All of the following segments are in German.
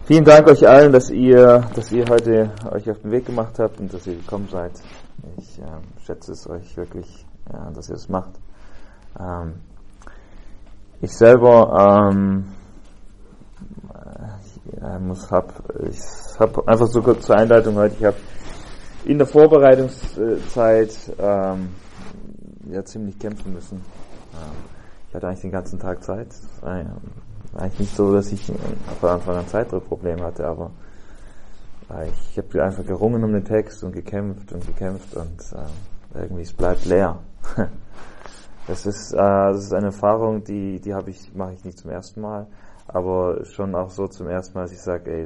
Vielen Dank euch allen, dass ihr heute euch auf den Weg gemacht habt und dass ihr gekommen seid. Ich schätze es euch wirklich, dass ihr es macht. Ich selber habe einfach so kurz zur Einleitung heute. Ich habe in der Vorbereitungszeit ziemlich kämpfen müssen. Ich hatte eigentlich den ganzen Tag Zeit. Es war eigentlich nicht so, dass ich von Anfang an Zeitdruckprobleme hatte, aber ich habe einfach gerungen um den Text und gekämpft und irgendwie es bleibt leer. Das ist eine Erfahrung, die mache ich nicht zum ersten Mal, aber schon auch so zum ersten Mal, dass ich sage,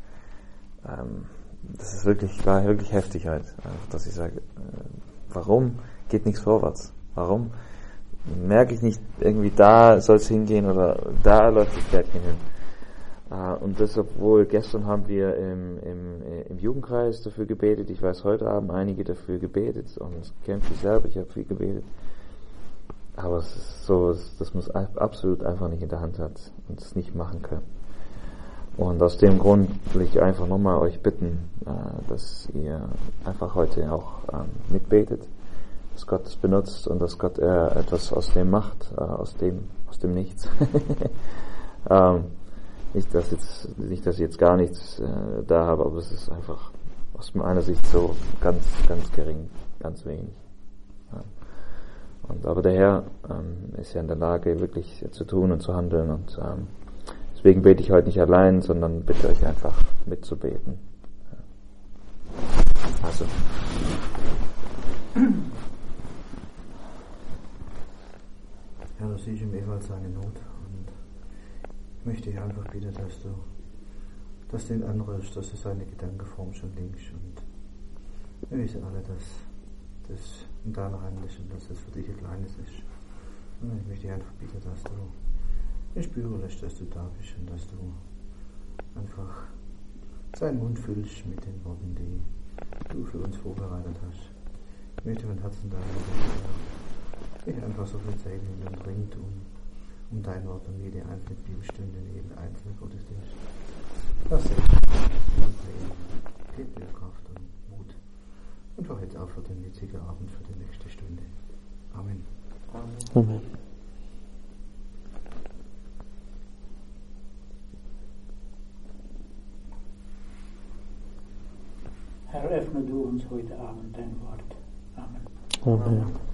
war wirklich heftig halt, dass ich sage, warum geht nichts vorwärts? Warum merke ich nicht, irgendwie da soll es hingehen oder da läuft das Pferdchen hin? Und das, obwohl gestern haben wir im Jugendkreis dafür gebetet, ich weiß, heute haben einige dafür gebetet und es kämpft ich selber, ich habe viel gebetet. Aber es ist so, dass man es absolut einfach nicht in der Hand hat und es nicht machen kann. Und aus dem Grund will ich einfach nochmal euch bitten, dass ihr einfach heute auch mitbetet, dass Gott es benutzt und dass Gott etwas aus dem macht, aus dem Nichts. Nicht, dass ich jetzt gar nichts da habe, aber es ist einfach aus meiner Sicht so ganz, ganz gering, ganz wenig. Aber der Herr ist ja in der Lage, wirklich zu tun und zu handeln und deswegen bete ich heute nicht allein, sondern bitte euch einfach mitzubeten. Also. Herr, du siehst im Ewald seine Not und ich möchte dich einfach bitten, dass du ihn anrührst, dass du seine Gedankenform schon lenkst und wir wissen alle, dass das in deiner Hand ist und dass das für dich ein kleines ist. Und ich möchte dich einfach bitten, dass du ihn spüren lässt, dass du da bist und dass du einfach seinen Mund füllst mit den Worten, die du für uns vorbereitet hast. Ich möchte mein Herzen da ich einfach so viel Zeit in und ringt um dein Wort und jede einzelne Bibelstunde, jeden einzelnen Gottesdienst. Das ist gib dir Kraft und Mut. Und für heute auch für den jetzigen Abend, für die nächste Stunde. Amen. Amen. Herr, öffne du uns heute Abend dein Wort. Amen. Amen.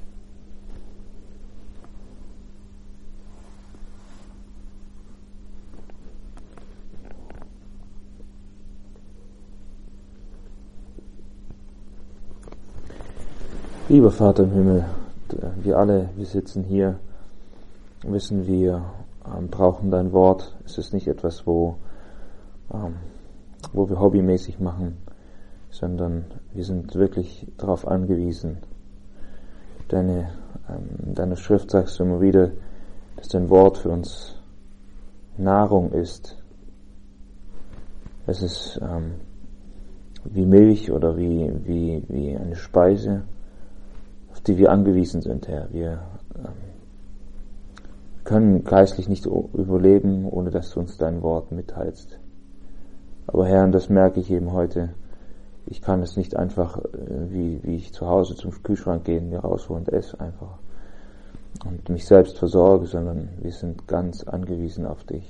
Lieber Vater im Himmel, wir sitzen hier, wissen wir brauchen dein Wort. Es ist nicht etwas, wo wir hobbymäßig machen, sondern wir sind wirklich darauf angewiesen. Deine Schrift sagst du immer wieder, dass dein Wort für uns Nahrung ist. Es ist wie Milch oder wie eine Speise, auf die wir angewiesen sind, Herr. Wir können geistlich nicht überleben, ohne dass du uns dein Wort mitteilst. Aber Herr, und das merke ich eben heute, ich kann es nicht einfach, wie ich zu Hause zum Kühlschrank gehe, mir rausholen und esse einfach und mich selbst versorge, sondern wir sind ganz angewiesen auf dich.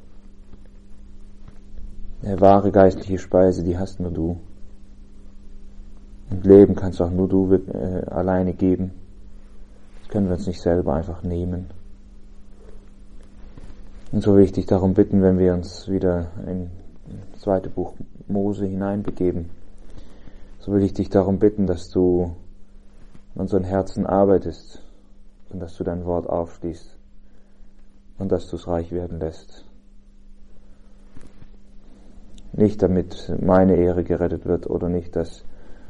Eine wahre geistliche Speise, die hast nur du. Und Leben kannst auch nur du alleine geben. Das können wir uns nicht selber einfach nehmen. Und so will ich dich darum bitten, wenn wir uns wieder in das 2. Buch Mose hineinbegeben, so will ich dich darum bitten, dass du in unseren Herzen arbeitest und dass du dein Wort aufschließt und dass du es reich werden lässt. Nicht damit meine Ehre gerettet wird oder nicht, dass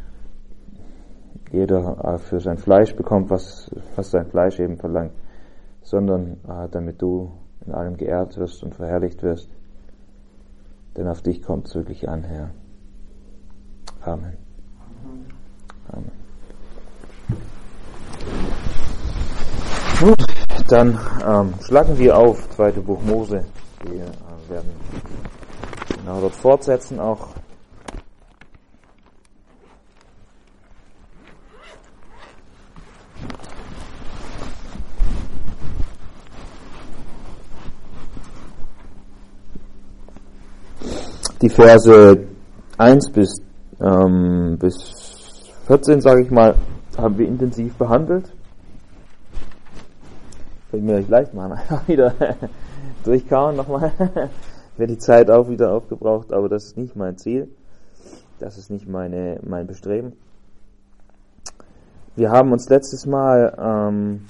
jeder für sein Fleisch bekommt, was sein Fleisch eben verlangt, sondern damit du in allem geehrt wirst und verherrlicht wirst. Denn auf dich kommt es wirklich an, Herr. Amen. Amen. Gut, dann schlagen wir auf 2. Buch Mose. Wir werden Genau, dort fortsetzen auch. Die Verse 1 bis 14, sage ich mal, haben wir intensiv behandelt. Können wir euch leicht machen, einfach wieder durchkauen nochmal. Wäre die Zeit auch wieder aufgebraucht, aber das ist nicht mein Ziel. Das ist nicht mein Bestreben. Wir haben uns letztes Mal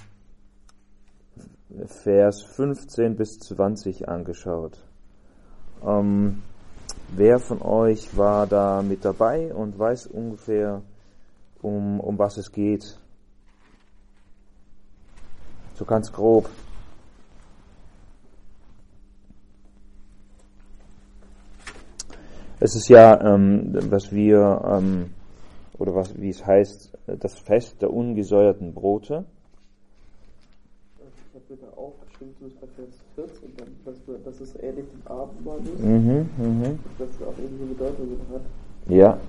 Vers 15 bis 20 angeschaut. Wer von euch war da mit dabei und weiß ungefähr, um was es geht? So ganz grob. Es ist ja, was wir, wie es heißt, das Fest der ungesäuerten Brote. Ich habe mir da aufgeschrieben, zumindest bei Vers 14, dass es ähnlich dem Abendmahl ist. Dass es auch ähnliche Bedeutungen hat. Ja.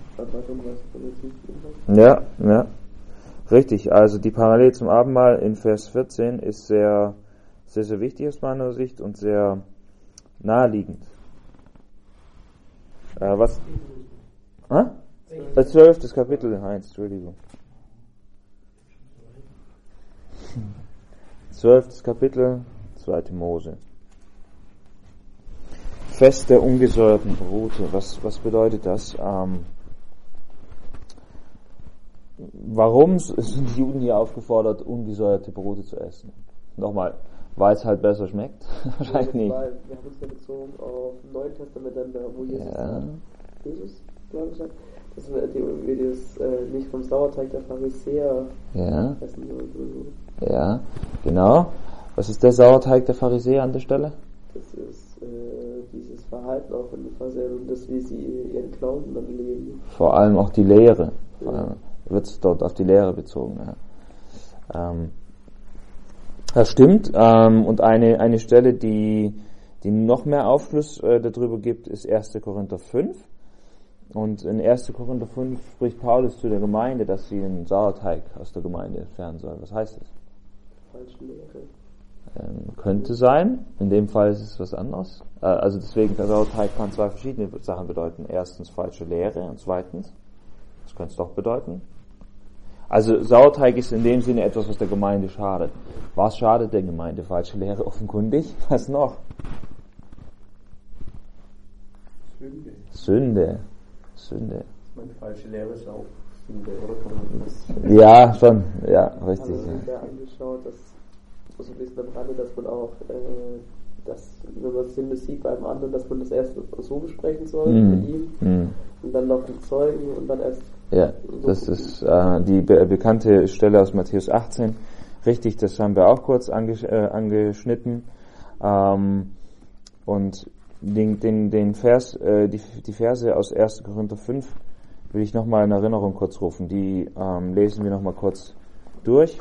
Ja. Richtig, also die Parallele zum Abendmahl in Vers 14 ist sehr, sehr, sehr wichtig aus meiner Sicht und sehr naheliegend. Was? Das 12. Kapitel, Heinz, Entschuldigung. 12. Kapitel, 2. Mose. Fest der ungesäuerten Brote. Was bedeutet das? Warum sind die Juden hier aufgefordert, ungesäuerte Brote zu essen? Nochmal, weil es halt besser schmeckt? Wahrscheinlich nicht. Weil wir haben uns ja bezogen auf dem Neuen Testament, wo Jesus sagt, dass wir das nicht vom Sauerteig der Pharisäer essen sollen. Ja, genau. Was ist der Sauerteig der Pharisäer an der Stelle? Das ist dieses Verhalten auch von den Pharisäern und das, wie sie ihren Glauben dann leben. Vor allem auch die Lehre. Vor allem wird es dort auf die Lehre bezogen. Ja. Das stimmt. Und eine Stelle, die noch mehr Aufschluss darüber gibt, ist 1. Korinther 5. Und in 1. Korinther 5 spricht Paulus zu der Gemeinde, dass sie den Sauerteig aus der Gemeinde entfernen soll. Was heißt das? Falsche Lehre. Könnte sein. In dem Fall ist es was anderes. Also deswegen, der Sauerteig kann zwei verschiedene Sachen bedeuten. Erstens falsche Lehre und zweitens, was könnte es doch bedeuten? Also Sauerteig ist in dem Sinne etwas, was der Gemeinde schadet. Was schadet der Gemeinde? Falsche Lehre offenkundig. Was noch? Sünde. Meine falsche Lehre ist auch Sünde, oder kann man das? Ja, schon. Ja, richtig. Also ich habe angeschaut, dass so ein bisschen am Rande, dass man auch, wenn man Sünde sieht beim anderen, dass man das erst so besprechen soll mit ihm und dann noch mit Zeugen und dann erst. Ja, das ist die bekannte Stelle aus Matthäus 18. Richtig, das haben wir auch kurz angeschnitten. Und den Vers, die Verse aus 1. Korinther 5 will ich nochmal in Erinnerung kurz rufen. Die lesen wir nochmal kurz durch.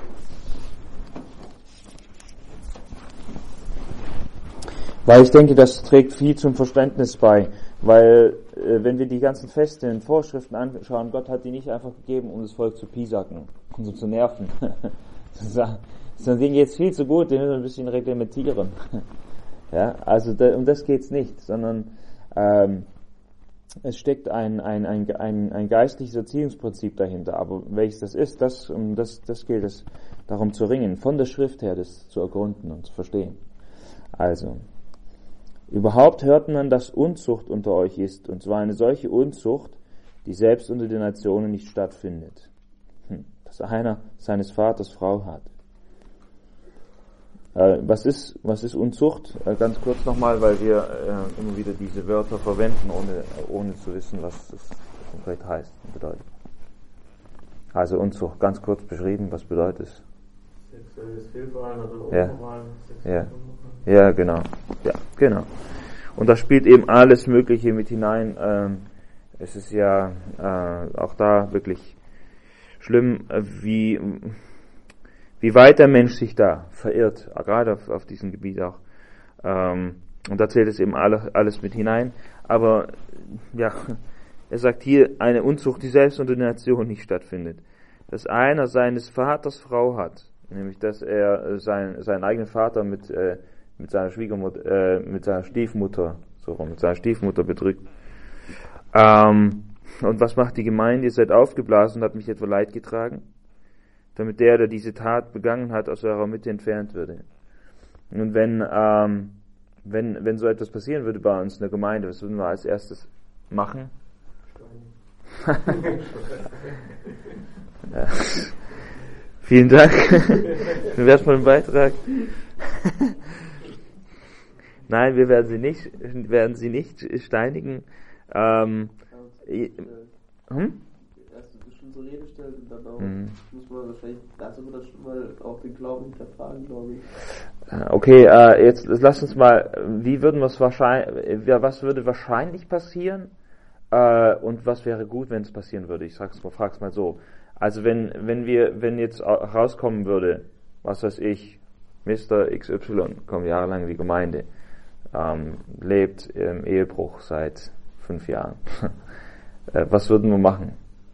Weil ich denke, das trägt viel zum Verständnis bei. Weil, wenn wir die ganzen Feste und Vorschriften anschauen, Gott hat die nicht einfach gegeben, um das Volk zu piesacken und so zu nerven. Sondern denen geht's viel zu gut, den müssen wir ein bisschen reglementieren. Ja, also um das geht's nicht, sondern es steckt ein geistliches Erziehungsprinzip dahinter. Aber welches das ist, das gilt es darum zu ringen, von der Schrift her das zu ergründen und zu verstehen. Also, überhaupt hört man, dass Unzucht unter euch ist, und zwar eine solche Unzucht, die selbst unter den Nationen nicht stattfindet. Dass einer seines Vaters Frau hat. Was ist Unzucht? Ganz kurz nochmal, weil wir immer wieder diese Wörter verwenden, ohne zu wissen, was das konkret heißt und bedeutet. Also Unzucht, ganz kurz beschrieben, was bedeutet es? Sexuelles Fehlverhalten oder Unmoral. Ja, genau. Ja, genau. Und da spielt eben alles Mögliche mit hinein. Es ist ja auch da wirklich schlimm, wie weit der Mensch sich da verirrt, gerade auf diesem Gebiet auch. Und da zählt es eben alles mit hinein. Aber ja, er sagt hier eine Unzucht, die selbst unter der Nation nicht stattfindet. Dass einer seines Vaters Frau hat, nämlich dass er seinen eigenen Vater mit seiner Schwiegermutter, mit seiner Stiefmutter betrügt. Und was macht die Gemeinde? Ihr seid aufgeblasen und habt mich etwa Leid getragen, damit der diese Tat begangen hat, aus eurer Mitte entfernt würde. Und wenn so etwas passieren würde bei uns in der Gemeinde, was würden wir als erstes machen? Ja. Vielen Dank für den wertvollen Beitrag. Nein, wir werden sie nicht steinigen. Erst schon zur Rede stellt und dann auch muss man wahrscheinlich, lassen wir das schon mal auch den Glauben hinterfragen, glaube ich. Okay, jetzt lass uns mal, was würde wahrscheinlich passieren und was wäre gut, wenn es passieren würde? Ich frag's mal so. Also wenn jetzt rauskommen würde, was weiß ich, Mr. XY, kommt jahrelang in die Gemeinde, lebt im Ehebruch seit 5 Jahren. Was würden wir machen?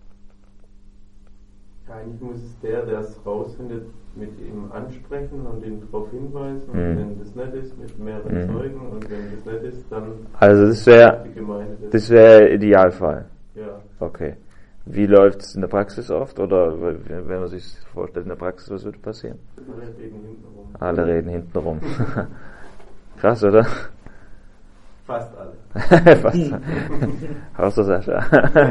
Eigentlich muss es der es rausfindet, mit ihm ansprechen und ihn darauf hinweisen. Und wenn das nicht ist, mit mehreren Zeugen. Und wenn das nicht ist, dann also das wäre der Idealfall. Ja. Okay. Wie läuft es in der Praxis oft? Oder wenn man sich vorstellt in der Praxis, was würde passieren? Alle reden hinten rum. Krass, oder? Fast alle. Fast alle. Außer Sascha.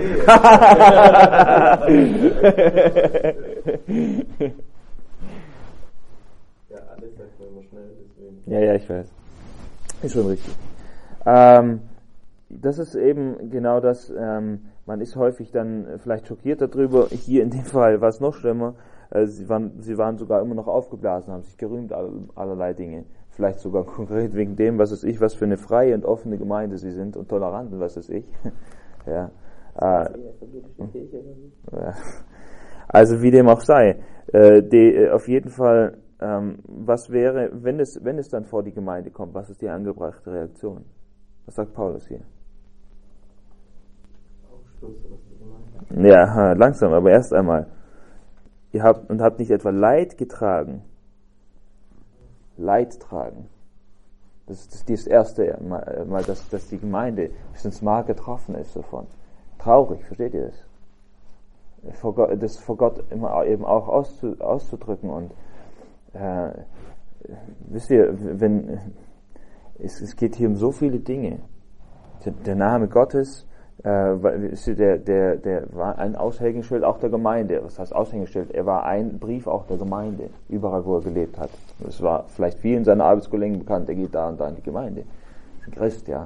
Ja, alles sagt man immer schnell, deswegen. Ja, ich weiß. Ist schon richtig. Das ist eben genau das, man ist häufig dann vielleicht schockiert darüber. Hier in dem Fall war es noch schlimmer. Sie waren sogar immer noch aufgeblasen, haben sich gerühmt allerlei Dinge. Vielleicht sogar konkret wegen dem, was für eine freie und offene Gemeinde sie sind und tolerant und was weiß ich. Ja. Also wie dem auch sei. Auf jeden Fall, was wäre, wenn es dann vor die Gemeinde kommt, was ist die angebrachte Reaktion? Was sagt Paulus hier? Ja, langsam, aber erst einmal. Ihr habt nicht etwa Leid getragen. Leid tragen. Das ist das erste Mal, dass die Gemeinde bis ins Mark getroffen ist davon. Traurig, versteht ihr das? Das vor Gott immer eben auch auszudrücken und wisst ihr, es geht hier um so viele Dinge. Der Name Gottes, der war ein Aushängeschild auch der Gemeinde. Was heißt Aushängeschild? Er war ein Brief auch der Gemeinde, überall wo er gelebt hat. Es war vielleicht vielen seiner Arbeitskollegen bekannt, er geht da und da in die Gemeinde. Ist ein Christ, ja.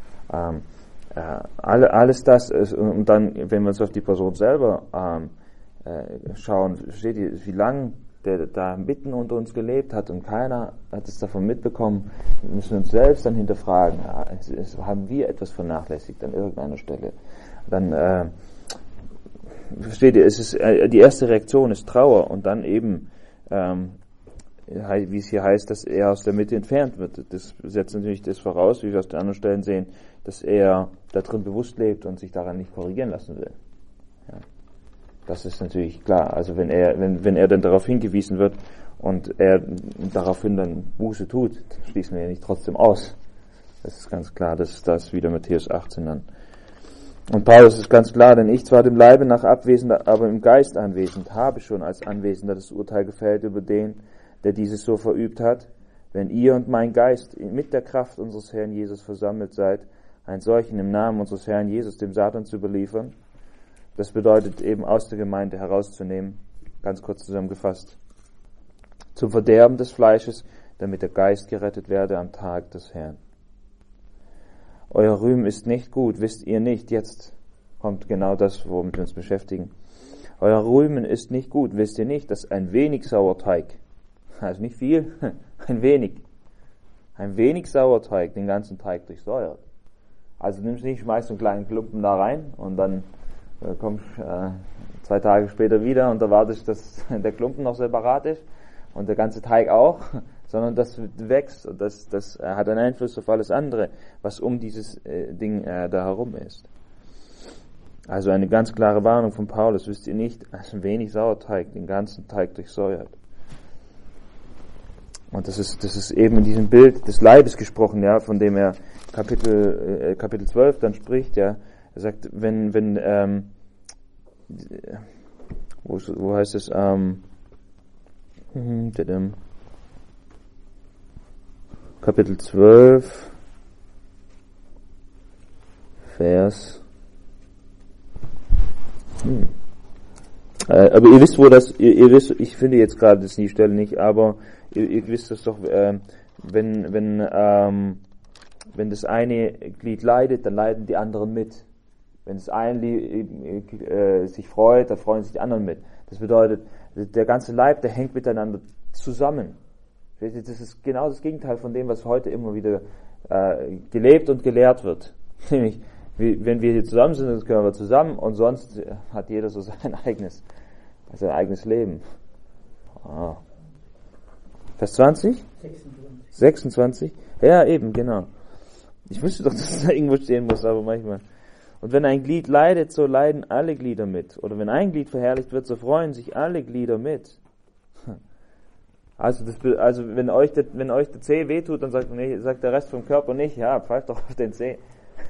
Alles das ist, und dann, wenn wir uns auf die Person selber schauen, versteht ihr, wie lange der da mitten unter uns gelebt hat und keiner hat es davon mitbekommen, müssen wir uns selbst dann hinterfragen, haben wir etwas vernachlässigt an irgendeiner Stelle. Dann, versteht ihr, die erste Reaktion ist Trauer und dann eben, wie es hier heißt, dass er aus der Mitte entfernt wird. Das setzt natürlich das voraus, wie wir aus den anderen Stellen sehen, dass er da drin bewusst lebt und sich daran nicht korrigieren lassen will. Ja. Das ist natürlich klar. Also wenn er dann darauf hingewiesen wird und er daraufhin dann Buße tut, schließen wir ja nicht trotzdem aus. Das ist ganz klar, das ist das wieder Matthäus 18 dann. Und Paulus ist ganz klar, denn ich zwar dem Leibe nach abwesend, aber im Geist anwesend, habe schon als Anwesender das Urteil gefällt über den, der dieses so verübt hat. Wenn ihr und mein Geist mit der Kraft unseres Herrn Jesus versammelt seid, einen solchen im Namen unseres Herrn Jesus dem Satan zu überliefern, das bedeutet eben aus der Gemeinde herauszunehmen, ganz kurz zusammengefasst, zum Verderben des Fleisches, damit der Geist gerettet werde am Tag des Herrn. Euer Rühmen ist nicht gut, wisst ihr nicht, jetzt kommt genau das, womit wir uns beschäftigen. Euer Rühmen ist nicht gut, wisst ihr nicht, dass ein wenig Sauerteig, also nicht viel, ein wenig Sauerteig den ganzen Teig durchsäuert. Also nimmst nicht, schmeißt einen kleinen Klumpen da rein und dann kommst 2 Tage später wieder und erwartest, dass der Klumpen noch separat ist und der ganze Teig auch, sondern das wächst und das hat einen Einfluss auf alles andere, was um dieses Ding da herum ist. Also eine ganz klare Warnung von Paulus, wisst ihr nicht, als ein wenig Sauerteig den ganzen Teig durchsäuert. Und das ist eben in diesem Bild des Leibes gesprochen, ja, von dem er Kapitel 12 dann spricht, ja. Er sagt, wo heißt es, Kapitel 12, Vers. Aber ihr wisst, wo das, ihr wisst, ich finde jetzt gerade das die Stelle nicht, aber ihr wisst das doch, wenn das eine Glied leidet, dann leiden die anderen mit. Wenn das eine sich freut, dann freuen sich die anderen mit. Das bedeutet, der ganze Leib, der hängt miteinander zusammen. Das ist genau das Gegenteil von dem, was heute immer wieder gelebt und gelehrt wird. Nämlich, wenn wir hier zusammen sind, dann gehören wir zusammen und sonst hat jeder so sein eigenes Leben. Vers 20? 26? Ja, eben, genau. Ich wüsste doch, dass es da irgendwo stehen muss, aber manchmal. Und wenn ein Glied leidet, so leiden alle Glieder mit. Oder wenn ein Glied verherrlicht wird, so freuen sich alle Glieder mit. Also wenn euch der Zeh wehtut, dann sagt der Rest vom Körper nicht, ja, pfeift doch auf den Zeh.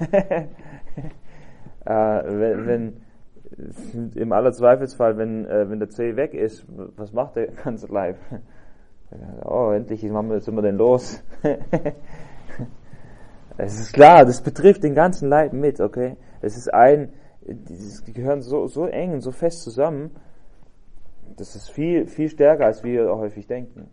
Wenn im Allerzweifelsfall, wenn der Zeh weg ist, was macht der ganze Leib? Oh, endlich sind wir denn los. Es ist klar, das betrifft den ganzen Leib mit, okay? Die gehören so eng und so fest zusammen, das ist viel, viel stärker, als wir häufig denken.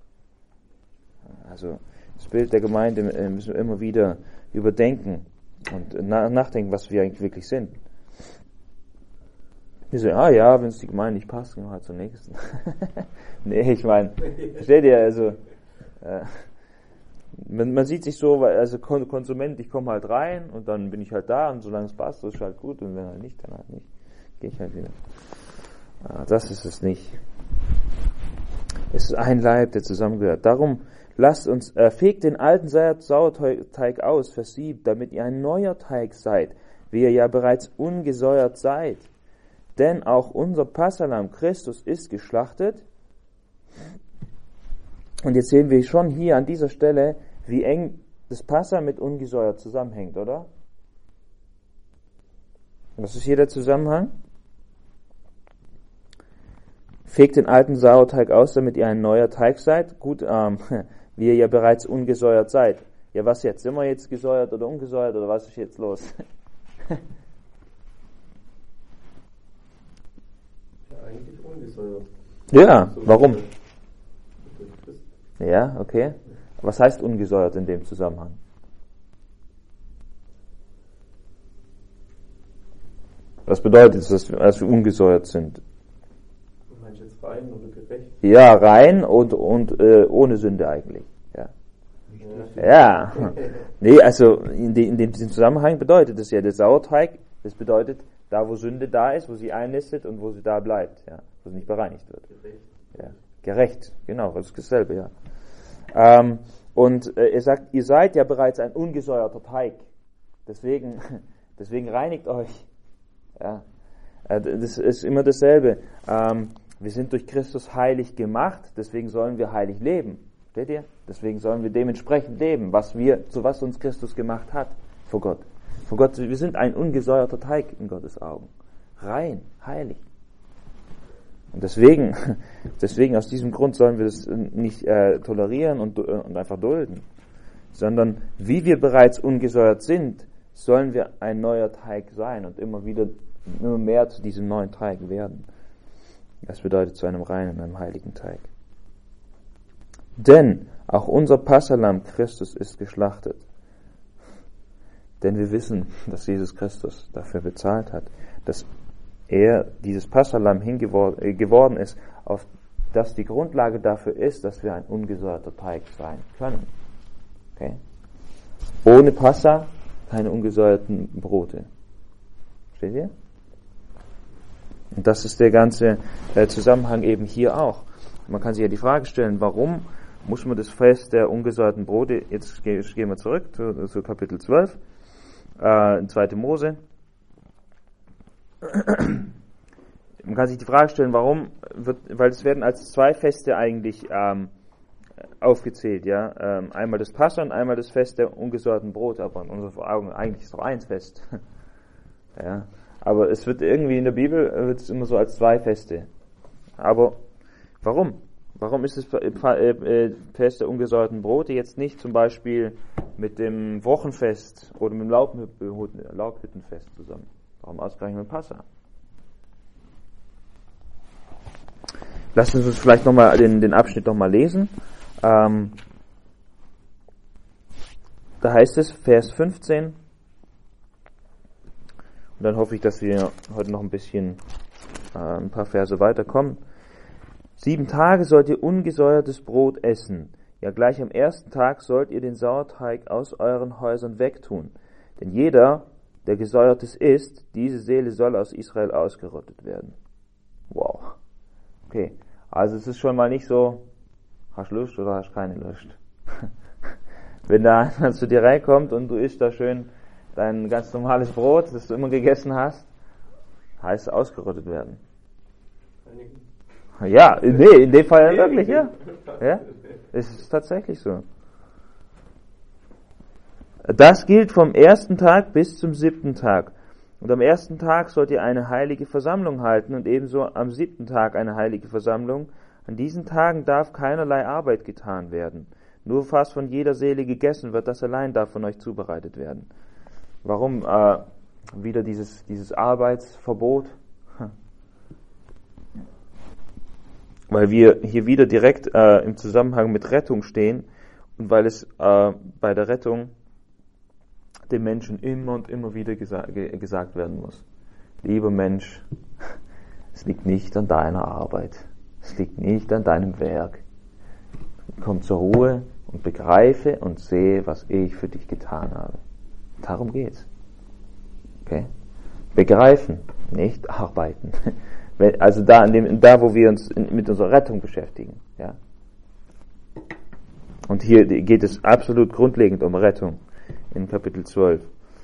Also, das Bild der Gemeinde müssen wir immer wieder überdenken und nachdenken, was wir eigentlich wirklich sind. Wir sagen, wenn es die Gemeinde nicht passt, gehen wir halt zur nächsten. Nee, ich meine, versteht ihr, also, man sieht sich so, also Konsument, ich komme halt rein und dann bin ich halt da und solange es passt, das ist halt gut und wenn halt nicht, dann halt nicht. Gehe ich halt wieder. Das ist es nicht. Es ist ein Leib, der zusammengehört. Darum lasst uns, fegt den alten Sauerteig aus, versiebt, damit ihr ein neuer Teig seid, wie ihr ja bereits ungesäuert seid. Denn auch unser Passahlamm Christus ist geschlachtet. Und jetzt sehen wir schon hier an dieser Stelle, wie eng das Passa mit ungesäuert zusammenhängt, oder? Was ist hier der Zusammenhang? Fegt den alten Sauerteig aus, damit ihr ein neuer Teig seid. Gut, wie ihr ja bereits ungesäuert seid. Ja, was jetzt? Sind wir jetzt gesäuert oder ungesäuert oder was ist jetzt los? Ja, eigentlich ungesäuert. Ja, warum? Ja, okay. Was heißt ungesäuert in dem Zusammenhang? Was bedeutet es, dass wir ungesäuert sind? Du meinst jetzt rein oder gerecht? Ja, rein und ohne Sünde eigentlich. Ja. Nee, also in dem Zusammenhang bedeutet es ja, der Sauerteig, das bedeutet, da wo Sünde da ist, wo sie einnistet und wo sie da bleibt, ja, wo sie nicht bereinigt wird. Gerecht. Ja. Gerecht, genau, das ist dasselbe, ja. Und er sagt, ihr seid ja bereits ein ungesäuerter Teig. Deswegen reinigt euch. Ja. Das ist immer dasselbe. Wir sind durch Christus heilig gemacht, deswegen sollen wir heilig leben. Versteht ihr? Deswegen sollen wir dementsprechend leben, zu was uns Christus gemacht hat vor Gott. Vor Gott, wir sind ein ungesäuerter Teig in Gottes Augen. Rein, heilig. Und deswegen aus diesem Grund sollen wir das nicht tolerieren und einfach dulden, sondern wie wir bereits ungesäuert sind, sollen wir ein neuer Teig sein und immer mehr zu diesem neuen Teig werden. Das bedeutet zu einem reinen, einem heiligen Teig. Denn auch unser Passahlamm Christus ist geschlachtet. Denn wir wissen, dass Jesus Christus dafür bezahlt hat, dass er dieses Passahlamm geworden ist, auf das die Grundlage dafür ist, dass wir ein ungesäuerter Teig sein können. Okay? Ohne Passa keine ungesäuerten Brote. Versteht ihr? Und das ist der ganze Zusammenhang eben hier auch. Man kann sich ja die Frage stellen, warum muss man das Fest der ungesäuerten Brote, jetzt gehen wir zurück zu Kapitel 12, in 2. Mose. Man kann sich die Frage stellen, warum weil es werden als 2 Feste eigentlich aufgezählt, ja. Einmal das Passa und einmal das Fest der ungesäuerten Brote, aber in unseren Augen eigentlich ist doch eins Fest. Ja. Aber es wird irgendwie in der Bibel wird es immer so als 2 Feste. Aber warum? Warum ist das Fest der ungesäuerten Brote jetzt nicht zum Beispiel mit dem Wochenfest oder mit dem Laubhüttenfest zusammen? Warum ausgerechnet mit Passa? Lasst uns vielleicht nochmal den Abschnitt nochmal lesen. Da heißt es, Vers 15. Und dann hoffe ich, dass wir heute noch ein bisschen ein paar Verse weiterkommen. 7 Tage sollt ihr ungesäuertes Brot essen. Ja, gleich am ersten Tag sollt ihr den Sauerteig aus euren Häusern wegtun. Denn jeder, der Gesäuertes isst, diese Seele soll aus Israel ausgerottet werden. Wow. Okay, also es ist schon mal nicht so, hast Lust oder hast keine Lust. Wenn da einer zu dir reinkommt und du isst da schön dein ganz normales Brot, das du immer gegessen hast, heißt ausgerottet werden. Ja, nee, in dem Fall wirklich, ja. Ja, es ist tatsächlich so. Das gilt vom 1. Tag bis zum 7. Tag. Und am 1. Tag sollt ihr eine heilige Versammlung halten und ebenso am 7. Tag eine heilige Versammlung. An diesen Tagen darf keinerlei Arbeit getan werden. Nur was von jeder Seele gegessen wird, das allein darf von euch zubereitet werden. Warum wieder dieses Arbeitsverbot? Weil wir hier wieder direkt im Zusammenhang mit Rettung stehen und weil es bei der Rettung dem Menschen immer und immer wieder gesagt werden muss. Lieber Mensch, es liegt nicht an deiner Arbeit, es liegt nicht an deinem Werk. Komm zur Ruhe und begreife und sehe, was ich für dich getan habe. Darum geht's. Okay? Begreifen, nicht arbeiten. Also da, wo wir uns mit unserer Rettung beschäftigen. Ja. Und hier geht es absolut grundlegend um Rettung in Kapitel 12.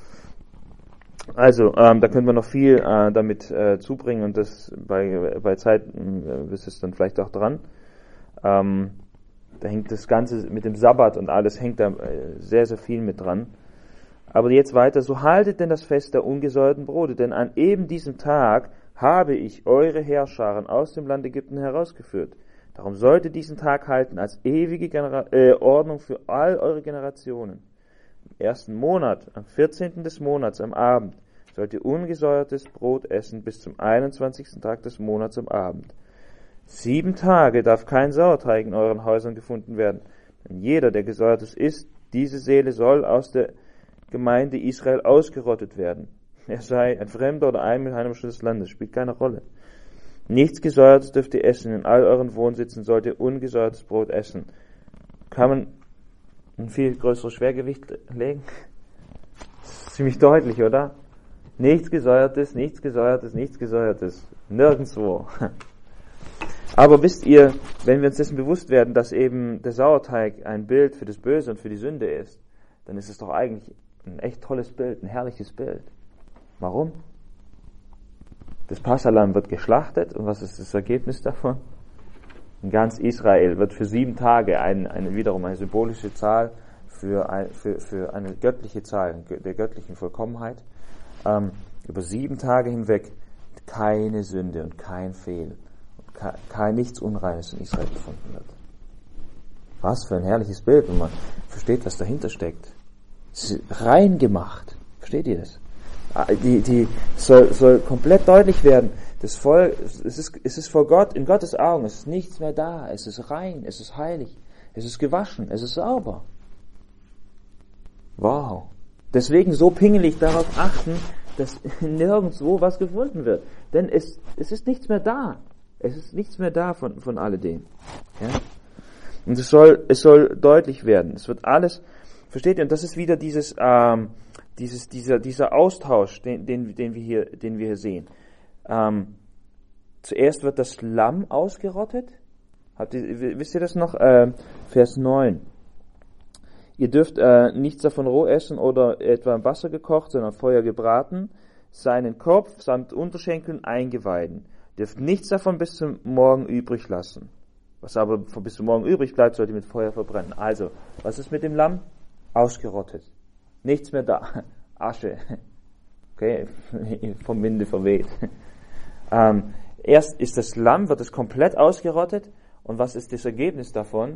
Also, da können wir noch viel damit zubringen und das bei Zeit ist es dann vielleicht auch dran. Da hängt das Ganze mit dem Sabbat und alles hängt da sehr, sehr viel mit dran. Aber jetzt weiter, so haltet denn das Fest der ungesäuerten Brote, denn an eben diesem Tag habe ich eure Heerscharen aus dem Land Ägypten herausgeführt. Darum sollt ihr diesen Tag halten als ewige Ordnung für all eure Generationen. Im 1. Monat, am 14. des Monats am Abend, sollt ihr ungesäuertes Brot essen bis zum 21. Tag des Monats am Abend. 7 Tage darf kein Sauerteig in euren Häusern gefunden werden. Denn jeder, der Gesäuertes isst, diese Seele soll aus der Gemeinde Israel ausgerottet werden. Er sei ein Fremder oder Einheimischer des Landes, spielt keine Rolle. Nichts Gesäuertes dürft ihr essen, in all euren Wohnsitzen sollt ihr ungesäuertes Brot essen. Kann man ein viel größeres Schwergewicht legen? Das ist ziemlich deutlich, oder? Nichts Gesäuertes, nichts Gesäuertes, nichts Gesäuertes. Nirgendwo. Aber wisst ihr, wenn wir uns dessen bewusst werden, dass eben der Sauerteig ein Bild für das Böse und für die Sünde ist, dann ist es doch eigentlich ein echt tolles Bild, ein herrliches Bild. Warum? Das Passahlamm wird geschlachtet und was ist das Ergebnis davon? In ganz Israel wird für 7 Tage wiederum eine symbolische Zahl für eine göttliche Zahl, der göttlichen Vollkommenheit, über 7 Tage hinweg keine Sünde und kein Fehl, nichts Unreines in Israel gefunden wird. Was für ein herrliches Bild, wenn man versteht, was dahinter steckt. Es ist rein gemacht. Versteht ihr das? Die soll komplett deutlich werden. Das Volk, es ist vor Gott, in Gottes Augen, es ist nichts mehr da. Es ist rein, es ist heilig, es ist gewaschen, es ist sauber. Wow. Deswegen so pingelig darauf achten, dass nirgendwo was gefunden wird. Denn es ist nichts mehr da. Es ist nichts mehr da von alledem. Ja? Und es soll deutlich werden. Es wird alles, versteht ihr? Und das ist wieder dieser Austausch, den wir hier sehen. Zuerst wird das Lamm ausgerottet, Wisst ihr das noch? Vers 9. Ihr dürft nichts davon roh essen oder etwa im Wasser gekocht, sondern Feuer gebraten, seinen Kopf samt Unterschenkeln eingeweiden. Dürft nichts davon bis zum Morgen übrig lassen. Was aber bis zum Morgen übrig bleibt, sollt ihr mit Feuer verbrennen. Also, was ist mit dem Lamm? Ausgerottet. Nichts mehr da. Asche. Okay, vom Winde verweht. Erst ist das Lamm, wird es komplett ausgerottet. Und was ist das Ergebnis davon?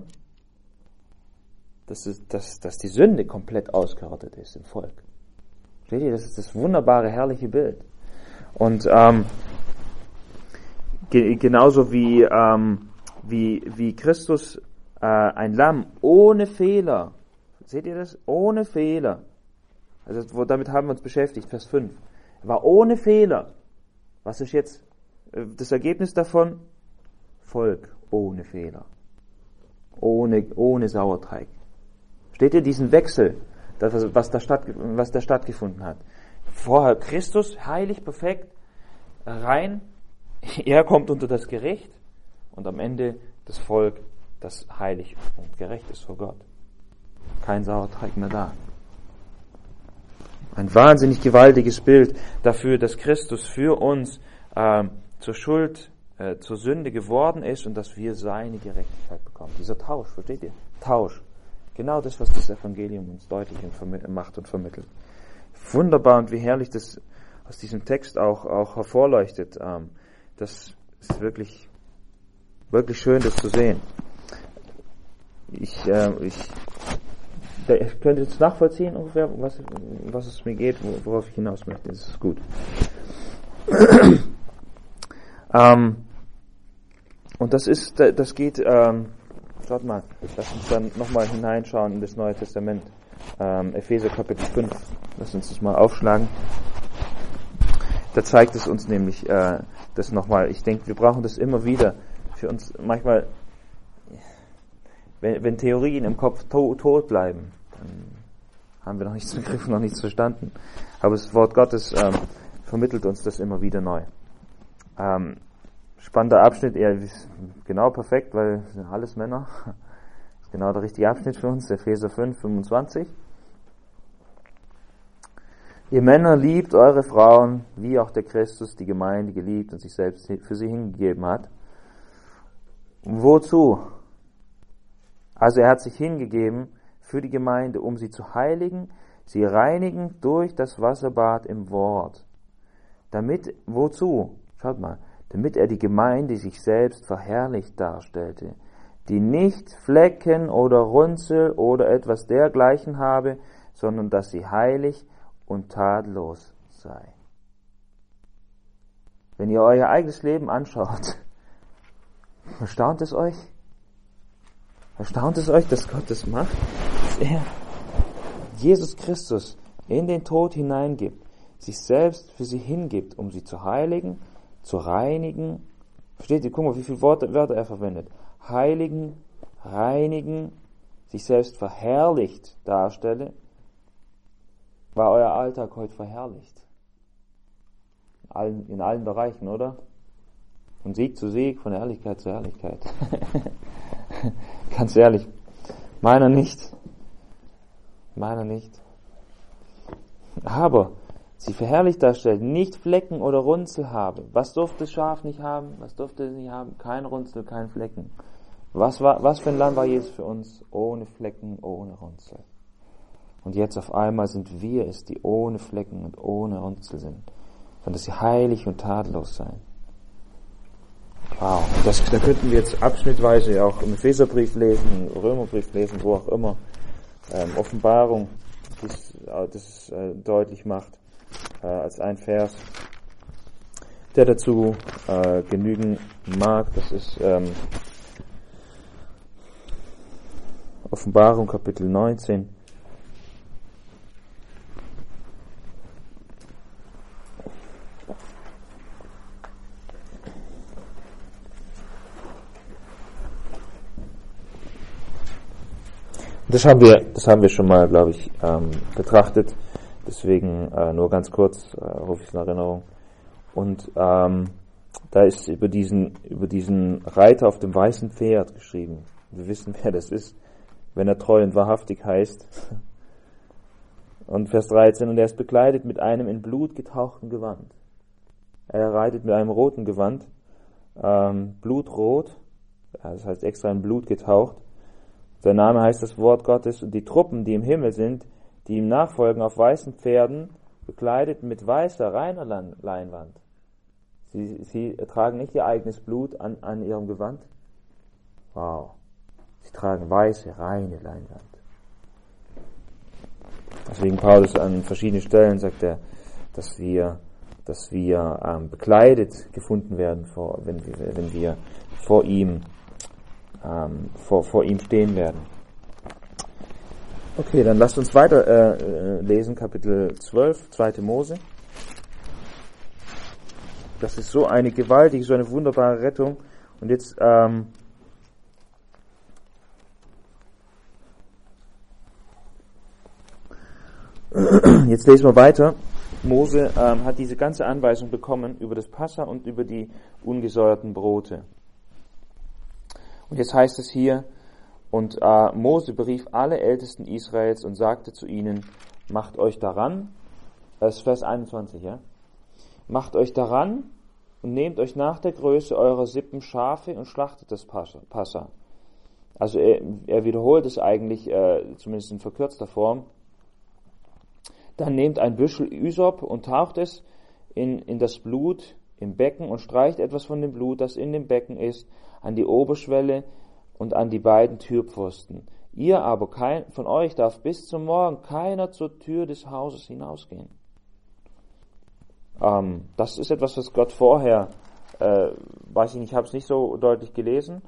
Dass die Sünde komplett ausgerottet ist im Volk. Seht ihr, das ist das wunderbare, herrliche Bild. Und genauso wie Christus ein Lamm ohne Fehler, seht ihr das? Ohne Fehler. Also damit haben wir uns beschäftigt, Vers 5. Er war ohne Fehler. Was ist jetzt das Ergebnis davon? Volk ohne Fehler. Ohne Sauerteig. Steht ihr diesen Wechsel, was da stattgefunden hat? Vorher Christus, heilig, perfekt, rein. Er kommt unter das Gericht und am Ende das Volk, das heilig und gerecht ist vor Gott. Kein Sauerteig mehr da. Ein wahnsinnig gewaltiges Bild dafür, dass Christus für uns zur Schuld, zur Sünde geworden ist und dass wir seine Gerechtigkeit bekommen. Dieser Tausch, versteht ihr? Tausch. Genau das, was das Evangelium uns deutlich macht und vermittelt. Wunderbar und wie herrlich das aus diesem Text auch hervorleuchtet. Das ist wirklich, wirklich schön, das zu sehen. Könnt ihr jetzt nachvollziehen ungefähr, was es mir geht, worauf ich hinaus möchte? Das ist gut. Und das geht, schaut mal, lasst uns dann nochmal hineinschauen in das Neue Testament. Epheser Kapitel 5. Lasst uns das mal aufschlagen. Da zeigt es uns nämlich das nochmal. Ich denke, wir brauchen das immer wieder für uns. Manchmal, wenn Theorien im Kopf tot bleiben, dann haben wir noch nichts begriffen, noch nichts verstanden. Aber das Wort Gottes vermittelt uns das immer wieder neu. Spannender Abschnitt, genau perfekt, weil wir sind alles Männer. Das ist genau der richtige Abschnitt für uns, Epheser 5, 25. Ihr Männer liebt eure Frauen, wie auch der Christus die Gemeinde geliebt und sich selbst für sie hingegeben hat. Und wozu? Also er hat sich hingegeben für die Gemeinde, um sie zu heiligen, sie reinigen durch das Wasserbad im Wort. Wozu? Schaut mal. Damit er die Gemeinde sich selbst verherrlicht darstellte, die nicht Flecken oder Runzel oder etwas dergleichen habe, sondern dass sie heilig und tadellos sei. Wenn ihr euer eigenes Leben anschaut, erstaunt es euch? Erstaunt es euch, dass Gott das macht? Dass er Jesus Christus in den Tod hineingibt, sich selbst für sie hingibt, um sie zu heiligen, zu reinigen. Versteht ihr? Guck mal, wie viele Wörter er verwendet. Heiligen, reinigen, sich selbst verherrlicht darstelle. War euer Alltag heute verherrlicht? In allen Bereichen, oder? Von Sieg zu Sieg, von Herrlichkeit zu Herrlichkeit. Ganz ehrlich, meiner nicht. Meiner nicht. Aber sie verherrlicht darstellt, nicht Flecken oder Runzel habe. Was durfte das Schaf nicht haben? Was durfte es nicht haben? Kein Runzel, kein Flecken. Was für ein Lamm war Jesus für uns? Ohne Flecken, ohne Runzel. Und jetzt auf einmal sind wir es, die ohne Flecken und ohne Runzel sind. Sondern dass sie heilig und tadellos sein. Wow. Da könnten wir jetzt abschnittweise auch im Epheserbrief lesen, im Römerbrief lesen, wo auch immer. Offenbarung, das deutlich macht. Als ein Vers, der dazu genügen mag. Das ist Offenbarung Kapitel 19. Das haben wir schon mal, glaube ich, betrachtet. Deswegen nur ganz kurz rufe ich es in Erinnerung. Und Da ist über diesen Reiter auf dem weißen Pferd geschrieben. Wir wissen, wer das ist, wenn er treu und wahrhaftig heißt. Und Vers 13, und er ist bekleidet mit einem in Blut getauchten Gewand. Er reitet mit einem roten Gewand, blutrot, das heißt extra in Blut getaucht. Sein Name heißt das Wort Gottes, und die Truppen, die im Himmel sind, die ihm nachfolgen auf weißen Pferden, bekleidet mit weißer, reiner Leinwand. Sie tragen nicht ihr eigenes Blut an ihrem Gewand. Wow. Sie tragen weiße, reine Leinwand. Deswegen Paulus an verschiedenen Stellen sagt er, dass wir bekleidet gefunden werden, wenn wir vor ihm stehen werden. Okay, dann lasst uns weiter lesen, Kapitel 12, 2. Mose. Das ist so eine gewaltige, so eine wunderbare Rettung. Und jetzt lesen wir weiter. Mose hat diese ganze Anweisung bekommen über das Passa und über die ungesäuerten Brote. Und jetzt heißt es hier, und Mose berief alle Ältesten Israels und sagte zu ihnen, macht euch daran, das ist Vers 21, ja? Macht euch daran und nehmt euch nach der Größe eurer Sippen Schafe und schlachtet das Passa. Also er wiederholt es eigentlich, zumindest in verkürzter Form. Dann nehmt ein Büschel Ysop und taucht es in das Blut im Becken und streicht etwas von dem Blut, das in dem Becken ist, an die Oberschwelle und an die beiden Türpfosten. Ihr aber, von euch darf bis zum Morgen keiner zur Tür des Hauses hinausgehen. Das ist etwas, was Gott vorher, weiß ich nicht, ich habe es nicht so deutlich gelesen,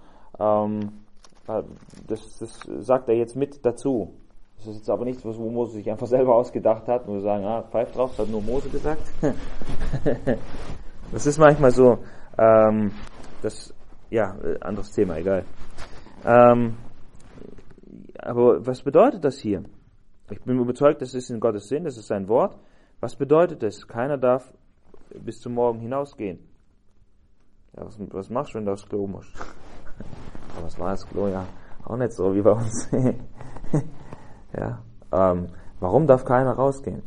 das sagt er jetzt mit dazu. Das ist jetzt aber nichts, wo Mose sich einfach selber ausgedacht hat, wo wir sagen, pfeift drauf, das hat nur Mose gesagt. Das ist manchmal so, anderes Thema, egal. Aber was bedeutet das hier? Ich bin überzeugt, das ist in Gottes Sinn, das ist sein Wort. Was bedeutet das? Keiner darf bis zum Morgen hinausgehen. Ja, was machst du, wenn du aufs Klo musst? Aber was war das Klo? Ja, auch nicht so wie bei uns. Ja, warum darf keiner rausgehen?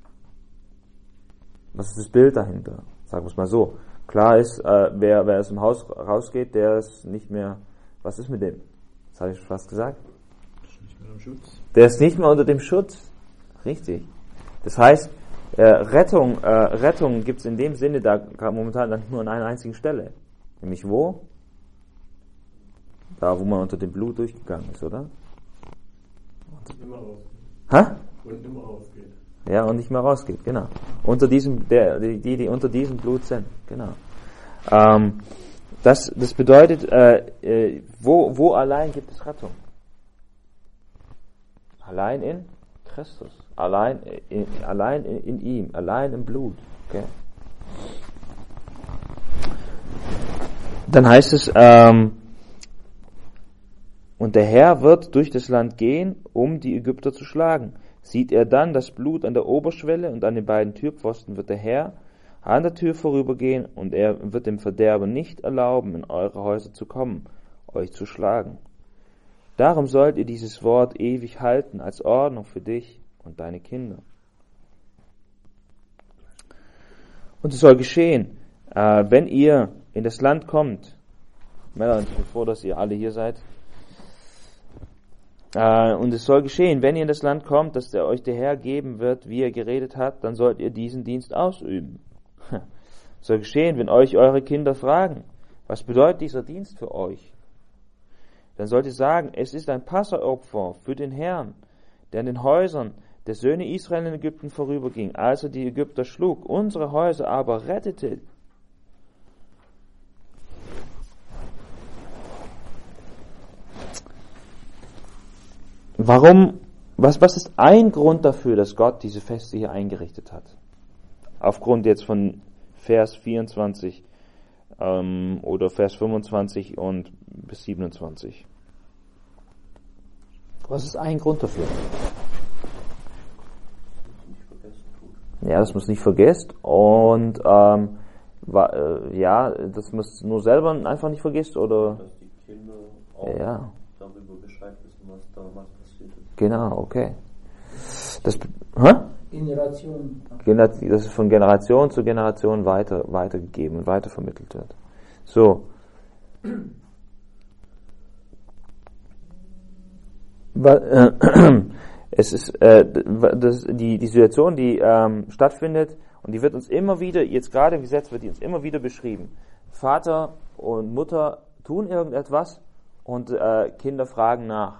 Was ist das Bild dahinter? Sagen wir es mal so. Klar ist, wer aus dem Haus rausgeht, der ist nicht mehr, was ist mit dem? Das habe ich schon fast gesagt. Der ist nicht mehr unter dem Schutz. Richtig. Das heißt, Rettung gibt es in dem Sinne da momentan nur an einer einzigen Stelle. Nämlich wo? Da, wo man unter dem Blut durchgegangen ist, oder? Und immer rausgeht. Und immer rausgeht. Ja, und nicht mehr rausgeht, genau. Unter diesem, die unter diesem Blut sind, genau. Das bedeutet, wo allein gibt es Rettung? Allein in Christus. Allein in ihm. Allein im Blut. Okay? Dann heißt es, und der Herr wird durch das Land gehen, um die Ägypter zu schlagen. Sieht er dann das Blut an der Oberschwelle und an den beiden Türpfosten, wird der Herr an der Tür vorübergehen, und er wird dem Verderber nicht erlauben, in eure Häuser zu kommen, euch zu schlagen. Darum sollt ihr dieses Wort ewig halten, als Ordnung für dich und deine Kinder. Und es soll geschehen, wenn ihr in das Land kommt, Melanie, bevor dass ihr alle hier seid, und es soll geschehen, wenn ihr in das Land kommt, dass euch der Herr geben wird, wie er geredet hat, dann sollt ihr diesen Dienst ausüben. Es soll geschehen, wenn euch eure Kinder fragen, was bedeutet dieser Dienst für euch? Dann sollt ihr sagen, es ist ein Passaopfer für den Herrn, der an den Häusern der Söhne Israel in Ägypten vorüberging, als er die Ägypter schlug, unsere Häuser aber rettete. Warum? Was ist ein Grund dafür, dass Gott diese Feste hier eingerichtet hat? Aufgrund jetzt von Vers 24 oder Vers 25 und bis 27. Was ist ein Grund dafür? Ja, das muss nicht vergessen. Und Ja, dass man es nur selber einfach nicht vergisst, oder? Dass die Kinder auch darüber Bescheid wissen, was damals passiert ist. Genau, okay. Generation. Dass es von Generation zu Generation weitergegeben und weitervermittelt wird. So. Es ist die Situation, die stattfindet, und die wird uns immer wieder, jetzt gerade im Gesetz wird die uns immer wieder beschrieben. Vater und Mutter tun irgendetwas und Kinder fragen nach.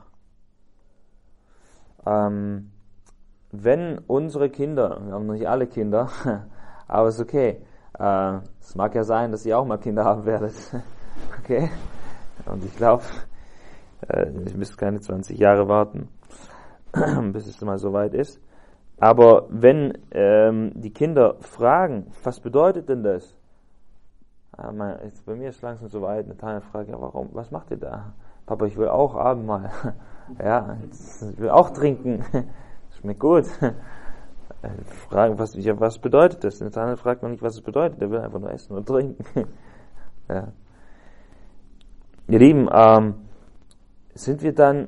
Wenn unsere Kinder, wir haben noch nicht alle Kinder, aber ist okay. Es mag ja sein, dass ihr auch mal Kinder haben werdet. Okay? Und ich glaube, ich müsste keine 20 Jahre warten, bis es mal soweit ist. Aber wenn die Kinder fragen, was bedeutet denn das? Bei mir ist es langsam soweit. Nathanael fragt, ja, warum? Was macht ihr da? Papa, ich will auch Abendmahl. Ja, ich will auch trinken. Schmeckt gut. Fragen, was bedeutet das? Nathanael fragt noch nicht, was es bedeutet. Er will einfach nur essen und trinken. Ja. Ihr Lieben, sehen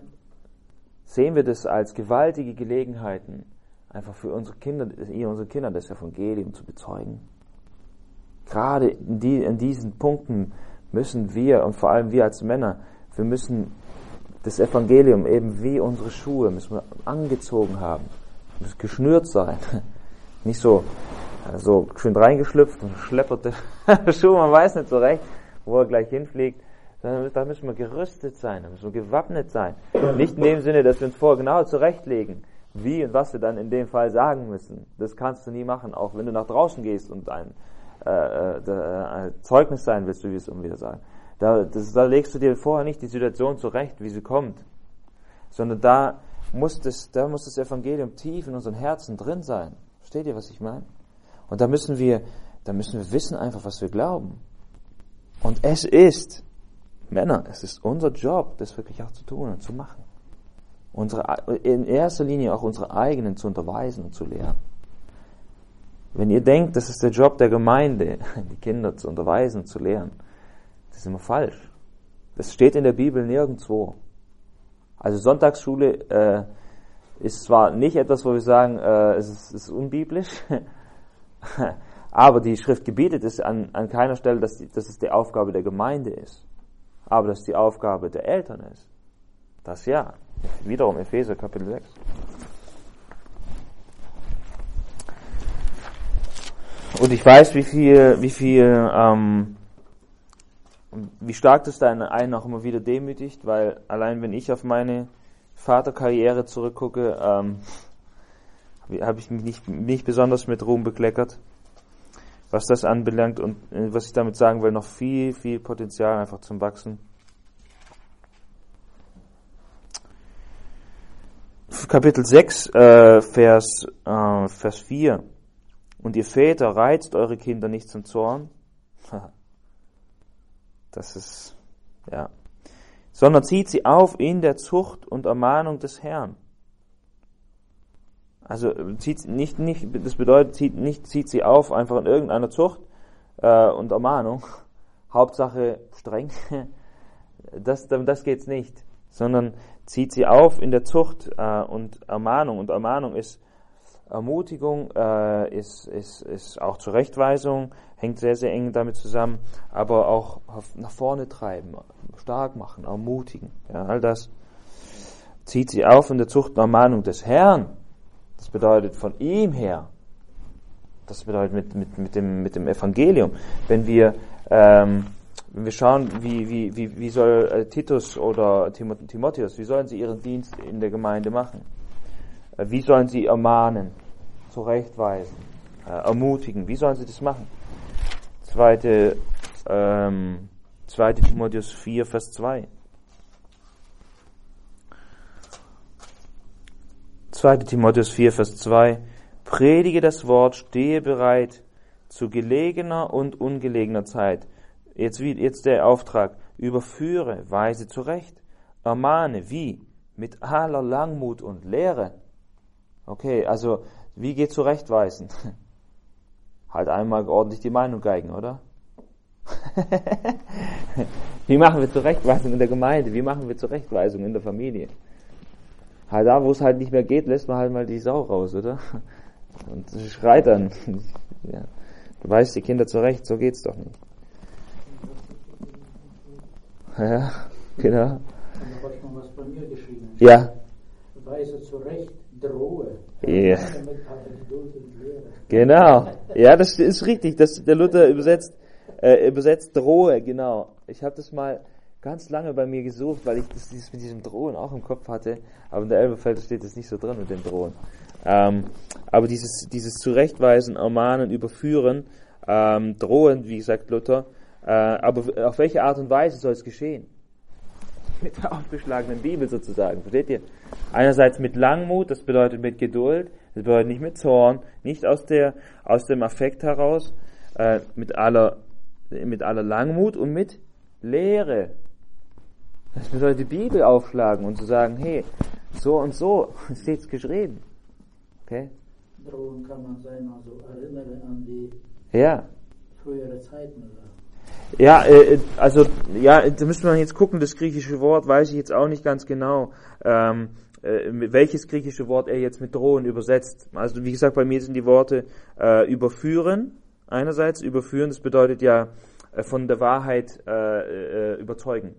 wir das als gewaltige Gelegenheiten, einfach für unsere Kinder das Evangelium zu bezeugen. Gerade in diesen Punkten müssen wir, und vor allem wir als Männer, wir müssen das Evangelium eben wie unsere Schuhe, müssen wir angezogen haben, muss geschnürt sein. Nicht so schön reingeschlüpft und schleppert der Schuh, man weiß nicht so recht, wo er gleich hinfliegt. Da müssen wir gerüstet sein, da müssen wir gewappnet sein. Nicht in dem Sinne, dass wir uns vorher genau zurechtlegen, wie und was wir dann in dem Fall sagen müssen. Das kannst du nie machen, auch wenn du nach draußen gehst und ein Zeugnis sein willst, wie wir es immer wieder sagen. Da legst du dir vorher nicht die Situation zurecht, wie sie kommt, sondern da muss das Evangelium tief in unseren Herzen drin sein. Versteht ihr, was ich meine? Und da müssen wir wissen einfach, was wir glauben. Und Männer, es ist unser Job, das wirklich auch zu tun und zu machen. In erster Linie auch unsere eigenen zu unterweisen und zu lehren. Wenn ihr denkt, das ist der Job der Gemeinde, die Kinder zu unterweisen und zu lehren, das ist immer falsch. Das steht in der Bibel nirgendwo. Also Sonntagsschule ist zwar nicht etwas, wo wir sagen, es ist unbiblisch, aber die Schrift gebietet es an keiner Stelle, dass es die Aufgabe der Gemeinde ist. Aber dass die Aufgabe der Eltern ist. Das ja. Wiederum Epheser Kapitel 6. Und ich weiß, wie stark das da einen auch immer wieder demütigt, weil allein wenn ich auf meine Vaterkarriere zurückgucke, habe ich mich nicht besonders mit Ruhm bekleckert, was das anbelangt, und was ich damit sagen will, noch viel, viel Potenzial einfach zum Wachsen. Kapitel 6, Vers 4. Und ihr Väter, reizt eure Kinder nicht zum Zorn. Das ist, ja. Sondern zieht sie auf in der Zucht und Ermahnung des Herrn. Also das bedeutet, zieht sie auf einfach in irgendeiner Zucht und Ermahnung. Hauptsache streng. Das geht's nicht. Sondern zieht sie auf in der Zucht und Ermahnung. Und Ermahnung ist Ermutigung, ist auch Zurechtweisung, hängt sehr, sehr eng damit zusammen, aber auch nach vorne treiben, stark machen, ermutigen. Ja, all das zieht sie auf in der Zucht und Ermahnung des Herrn. Das bedeutet von ihm her. Das bedeutet mit dem Evangelium. Wenn wir schauen, wie soll Titus oder Timotheus, wie sollen sie ihren Dienst in der Gemeinde machen? Wie sollen sie ermahnen, zurechtweisen, ermutigen? Wie sollen sie das machen? 2. Timotheus 4, Vers 2. 2. Timotheus 4, Vers 2. Predige das Wort, stehe bereit zu gelegener und ungelegener Zeit. Jetzt der Auftrag. Überführe, weise zurecht, ermahne. Wie? Mit aller Langmut und Lehre. Okay, also, wie geht zurechtweisen? Halt einmal ordentlich die Meinung geigen, oder? Wie machen wir Zurechtweisung in der Gemeinde? Wie machen wir Zurechtweisung in der Familie? Halt da, wo es halt nicht mehr geht, lässt man halt mal die Sau raus, oder? Und schreit dann. Ja. Du weißt die Kinder zurecht, so geht's doch nicht. Ja, genau. Und da hat noch was bei mir geschrieben. Ja. Weise zurecht, drohe. Ja. Damit hat er Geduld und Lehre. Genau. Ja, das ist richtig. Der Luther übersetzt drohe, genau. Ich habe das mal ganz lange bei mir gesucht, weil ich das mit diesem Drohen auch im Kopf hatte. Aber in der Elberfelder steht es nicht so drin mit dem Drohen. Aber dieses Zurechtweisen, Ermahnen, Überführen, Drohen, wie sagt Luther, aber auf welche Art und Weise soll es geschehen? Mit der aufgeschlagenen Bibel sozusagen, versteht ihr? Einerseits mit Langmut, das bedeutet mit Geduld, das bedeutet nicht mit Zorn, nicht aus dem Affekt heraus, mit aller Langmut und mit Lehre. Das bedeutet die Bibel aufschlagen und zu sagen, hey, so und so steht's geschrieben. Okay? Drohen kann man sein, also erinnere an die frühere Zeiten, oder? Ja, da müsste man jetzt gucken, das griechische Wort weiß ich jetzt auch nicht ganz genau, welches griechische Wort er jetzt mit drohen übersetzt. Also wie gesagt, bei mir sind die Worte überführen, einerseits überführen, das bedeutet ja von der Wahrheit überzeugen.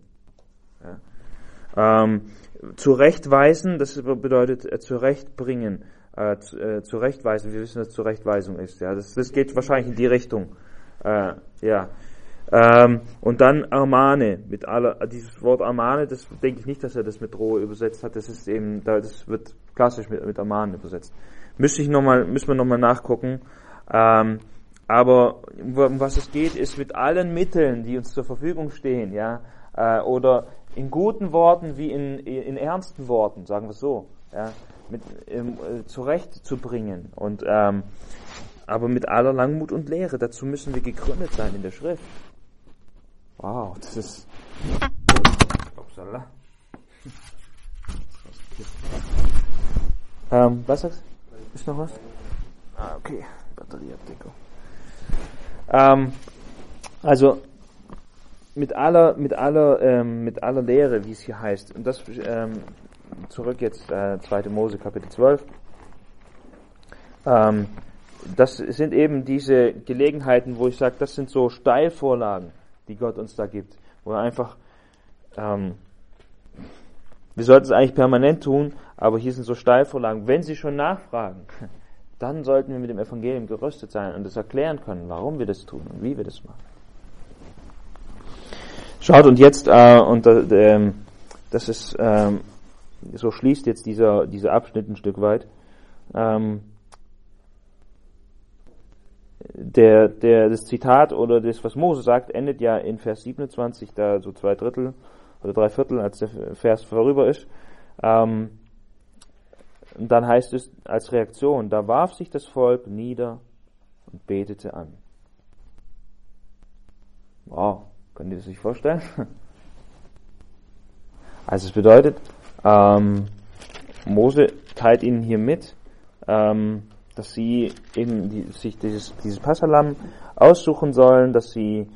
Ja. Zurechtweisen, das bedeutet zurechtbringen, zurechtweisen, wir wissen, dass Zurechtweisung ist. Ja, das geht wahrscheinlich in die Richtung. Und dann ermahne, dieses Wort ermahne, das denke ich nicht, dass er das mit drohe übersetzt hat, das wird klassisch mit ermahnen übersetzt. Müssen wir nochmal nachgucken, aber um was es geht, ist mit allen Mitteln, die uns zur Verfügung stehen, ja, oder in guten Worten wie in ernsten Worten, sagen wir es so, ja, zurechtzubringen und aber mit aller Langmut und Lehre. Dazu müssen wir gegründet sein in der Schrift. Wow, das ist... Upsala. Was sagst du? Ist noch was? Okay. Batterieabdeckung. Also mit aller Lehre, wie es hier heißt. Und das zurück jetzt 2. Mose Kapitel 12. Das sind eben diese Gelegenheiten, wo ich sage, das sind so Steilvorlagen, die Gott uns da gibt, wo er einfach, wir sollten es eigentlich permanent tun, aber hier sind so Steilvorlagen. Wenn Sie schon nachfragen, dann sollten wir mit dem Evangelium gerüstet sein und das erklären können, warum wir das tun und wie wir das machen. Schaut, und jetzt, das ist, so schließt jetzt dieser Abschnitt ein Stück weit, das Zitat oder das, was Mose sagt, endet ja in Vers 27, da so 2/3 oder 3/4, als der Vers vorüber ist. Und dann heißt es als Reaktion, da warf sich das Volk nieder und betete an. Wow, könnt ihr das sich vorstellen? Also es bedeutet, Mose teilt ihnen hier mit, dass sie eben sich dieses Passahlamm aussuchen sollen, dass sie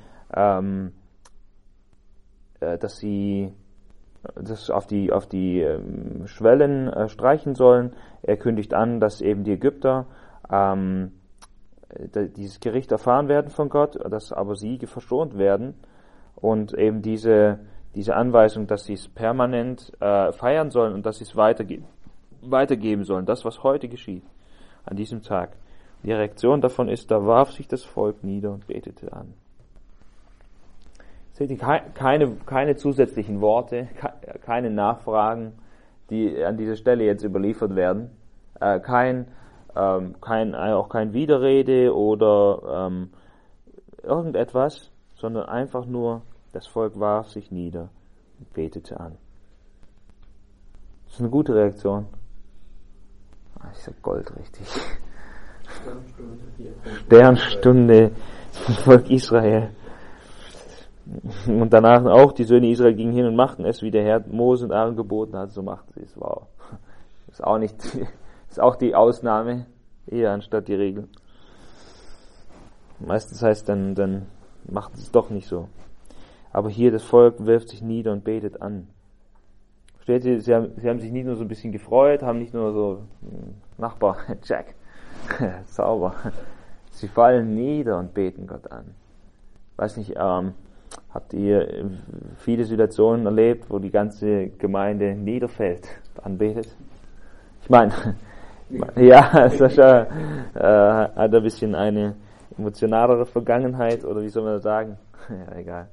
das auf die Schwellen streichen sollen. Er kündigt an, dass eben die Ägypter dieses Gericht erfahren werden von Gott, dass aber sie verschont werden und eben diese Anweisung, dass sie es permanent feiern sollen und dass sie es weitergeben sollen, das, was heute geschieht, an diesem Tag. Die Reaktion davon ist, da warf sich das Volk nieder und betete an. Seht ihr, keine zusätzlichen Worte, keine Nachfragen, die an dieser Stelle jetzt überliefert werden, auch kein Widerrede oder irgendetwas, sondern einfach nur, das Volk warf sich nieder und betete an. Das ist eine gute Reaktion. Ich sag Gold, richtig. Sternstunde vom Volk Israel. Und danach auch, die Söhne Israel gingen hin und machten es, wie der Herr Mose und Aaron geboten hat, so machten sie es. Wow. Ist auch die Ausnahme, eher anstatt die Regel. Meistens heißt dann macht es doch nicht so. Aber hier das Volk wirft sich nieder und betet an. Versteht ihr? Sie haben sich nicht nur so ein bisschen gefreut, haben nicht nur so, Nachbar, Jack, sauber. Sie fallen nieder und beten Gott an. Weiß nicht, habt ihr viele Situationen erlebt, wo die ganze Gemeinde niederfällt, anbetet? Ich meine, ja, Sascha hat ein bisschen eine emotionalere Vergangenheit, oder wie soll man das sagen? Ja, egal.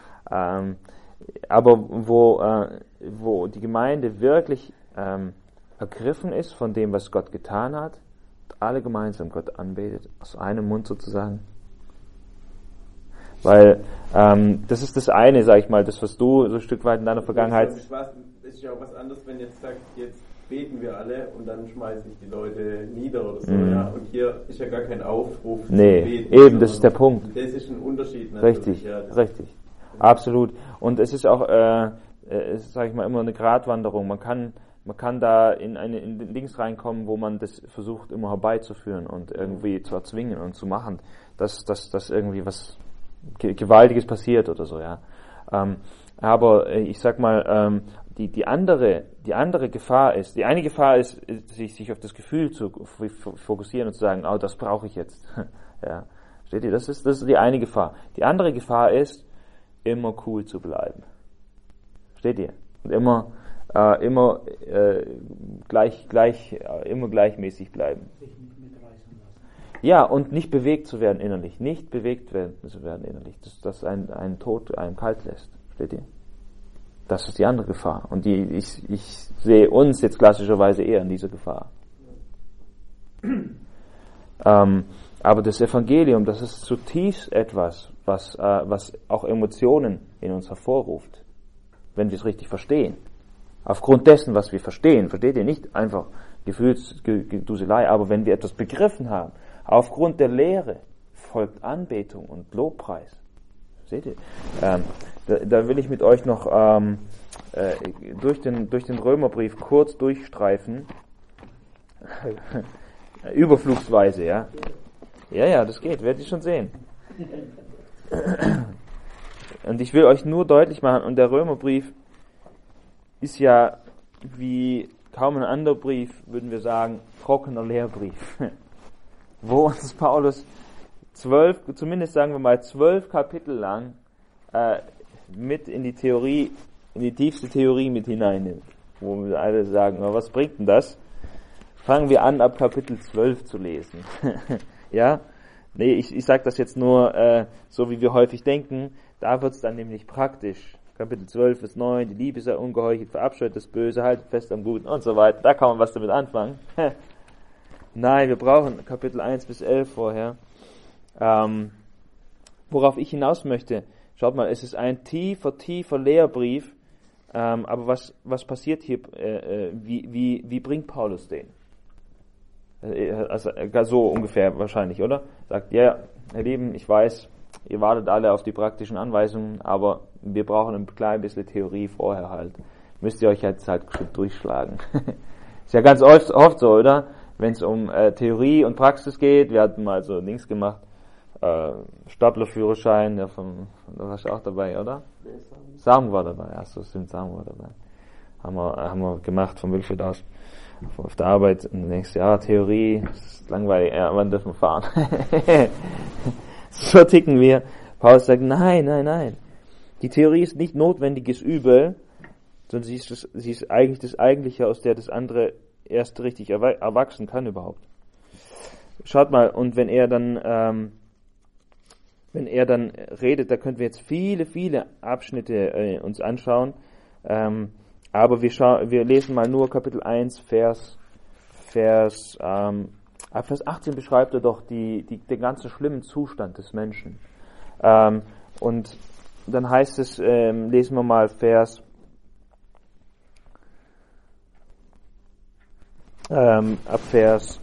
Aber wo die Gemeinde wirklich ergriffen ist von dem, was Gott getan hat, alle gemeinsam Gott anbetet, aus einem Mund sozusagen. Weil das ist das eine, sag ich mal, das, was du so ein Stück weit in deiner Vergangenheit... Es ist ja auch was anderes, wenn jetzt sagt, jetzt beten wir alle und dann schmeißen sich die Leute nieder oder so, ja. Und hier ist ja gar kein Aufruf zum Beten. Eben, das ist der Punkt. Das ist ein Unterschied natürlich. Richtig, ja, richtig. Absolut. Und es ist auch, sag ich mal, immer eine Gratwanderung. Man kann da in den Dings reinkommen, wo man das versucht immer herbeizuführen und irgendwie zu erzwingen und zu machen, dass irgendwie was Gewaltiges passiert oder so, ja. Aber ich sag mal, die andere Gefahr ist, die eine Gefahr ist, sich auf das Gefühl zu fokussieren und zu sagen, oh, das brauche ich jetzt. Ja. Versteht ihr? Das ist die eine Gefahr. Die andere Gefahr ist, immer cool zu bleiben. Versteht ihr? Und immer gleichmäßig bleiben. Sich nicht mitreißen lassen. Ja, und nicht bewegt zu werden innerlich. Nicht bewegt zu werden innerlich. Das einen Tod, einen kalt lässt. Versteht ihr? Das ist die andere Gefahr. Und ich sehe uns jetzt klassischerweise eher in dieser Gefahr. Aber das Evangelium, das ist zutiefst etwas, was auch Emotionen in uns hervorruft, wenn wir es richtig verstehen. Aufgrund dessen, was wir verstehen, versteht ihr, nicht einfach Gefühlsduselei, aber wenn wir etwas begriffen haben, aufgrund der Lehre folgt Anbetung und Lobpreis. Seht ihr? Da will ich mit euch noch durch den Römerbrief kurz durchstreifen. Überflugsweise, ja. Ja, das geht, werdet ihr schon sehen. Und ich will euch nur deutlich machen, und der Römerbrief ist ja wie kaum ein anderer Brief, würden wir sagen, trockener Lehrbrief. Wo uns Paulus 12, zumindest sagen wir mal 12 Kapitel lang mit in die Theorie, in die tiefste Theorie mit hineinnimmt. Wo wir alle sagen, was bringt denn das? Fangen wir an, ab Kapitel 12 zu lesen. Ja? Nee, ich sage das jetzt nur so, wie wir häufig denken. Da wird es dann nämlich praktisch. Kapitel 12 Vers 9, die Liebe sei ungeheuchelt, verabscheut das Böse, haltet fest am Guten und so weiter. Da kann man was damit anfangen. Nein, wir brauchen Kapitel 1 bis 11 vorher. Worauf ich hinaus möchte, schaut mal, es ist ein tiefer Lehrbrief, aber was passiert hier, wie bringt Paulus den? Also so ungefähr wahrscheinlich, oder? Sagt, ja, ihr Lieben, ich weiß, ihr wartet alle auf die praktischen Anweisungen, aber wir brauchen ein klein bisschen Theorie vorher halt. Müsst ihr euch jetzt halt durchschlagen. Ist ja ganz oft so, oder? Wenn es um Theorie und Praxis geht, wir hatten mal so Dings gemacht, Staplerführerschein, da warst du auch dabei, oder? Samu war dabei, achso, stimmt, Samu war dabei. Haben wir gemacht von Wilfried aus. Auf der Arbeit, nächstes Jahr Theorie, das ist langweilig, ja, wann dürfen wir fahren? So ticken wir. Paulus sagt, nein. Die Theorie ist nicht notwendiges Übel, sondern sie ist eigentlich das Eigentliche, aus der das andere erst richtig erwachsen kann überhaupt. Schaut mal, und wenn er dann redet, da könnten wir jetzt viele Abschnitte uns anschauen, aber wir lesen mal nur Kapitel 1, Vers 18 beschreibt er doch den ganzen schlimmen Zustand des Menschen. Und dann heißt es, lesen wir mal ab Vers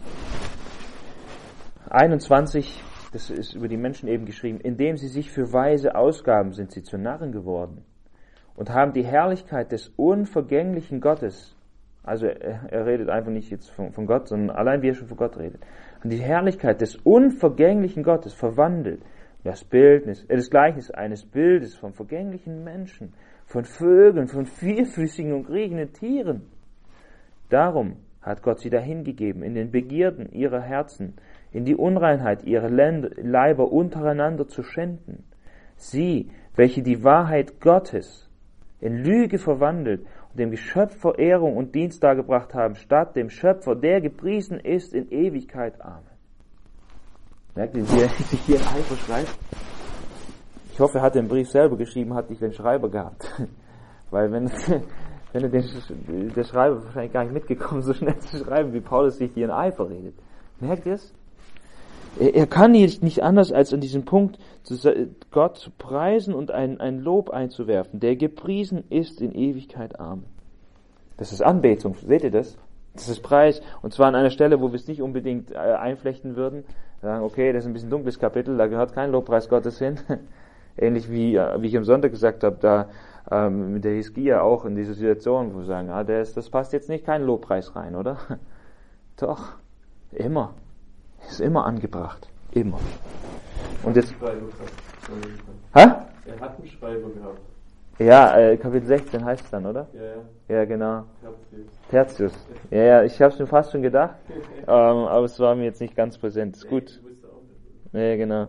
21, das ist über die Menschen eben geschrieben, indem sie sich für Weise ausgaben, sind sie zu Narren geworden und haben die Herrlichkeit des unvergänglichen Gottes, also er redet einfach nicht jetzt von Gott, sondern allein wie er schon von Gott redet, haben die Herrlichkeit des unvergänglichen Gottes verwandelt Das Gleichnis eines Bildes von vergänglichen Menschen, von Vögeln, von vierfüßigen und kriechenden Tieren. Darum hat Gott sie dahingegeben, in den Begierden ihrer Herzen, in die Unreinheit ihrer Leiber untereinander zu schänden. Sie, welche die Wahrheit Gottes in Lüge verwandelt und dem Geschöpf Verehrung und Dienst dargebracht haben, statt dem Schöpfer, der gepriesen ist in Ewigkeit. Amen. Merkt ihr, wie er sich hier in Eifer schreibt? Ich hoffe, er hat den Brief selber geschrieben, hat nicht den Schreiber gehabt. Weil wenn der Schreiber ist wahrscheinlich gar nicht mitgekommen, so schnell zu schreiben, wie Paulus sich hier in Eifer redet. Merkt ihr es? Er kann nicht anders, als an diesem Punkt Gott zu preisen und ein Lob einzuwerfen, der gepriesen ist in Ewigkeit. Amen. Das ist Anbetung, seht ihr das? Das ist Preis. Und zwar an einer Stelle, wo wir es nicht unbedingt einflechten würden. Sagen, okay, das ist ein bisschen dunkles Kapitel, da gehört kein Lobpreis Gottes hin. Ähnlich wie ich am Sonntag gesagt habe, da mit der Hiskia auch in dieser Situation, wo wir sagen, das passt jetzt nicht, kein Lobpreis rein, oder? Doch, immer. Ist immer angebracht. Immer. Und jetzt. Er hat einen Schreiber gehabt. Ja, Kapitel 16 heißt es dann, oder? Ja. Ja, genau. Tertius. Ja, ich habe es mir fast schon gedacht, aber es war mir jetzt nicht ganz präsent. Ist gut. Ja, genau.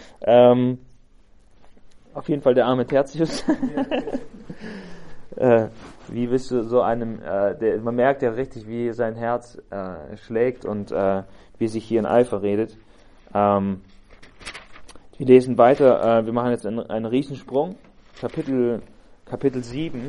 Auf jeden Fall der arme Tertius. Wie bist du so einem, man merkt ja richtig, wie sein Herz schlägt und wie sich hier in Eifer redet. Wir lesen weiter, wir machen jetzt einen Riesensprung. Kapitel 7.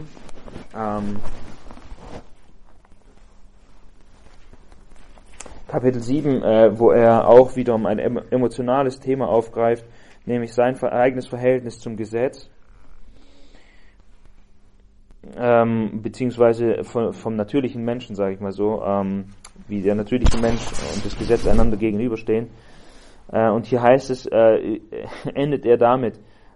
Kapitel 7, wo er auch wiederum ein emotionales Thema aufgreift, nämlich sein eigenes Verhältnis zum Gesetz, beziehungsweise vom natürlichen Menschen, sage ich mal so, wie der natürliche Mensch und das Gesetz einander gegenüberstehen. Und hier heißt es, endet er damit,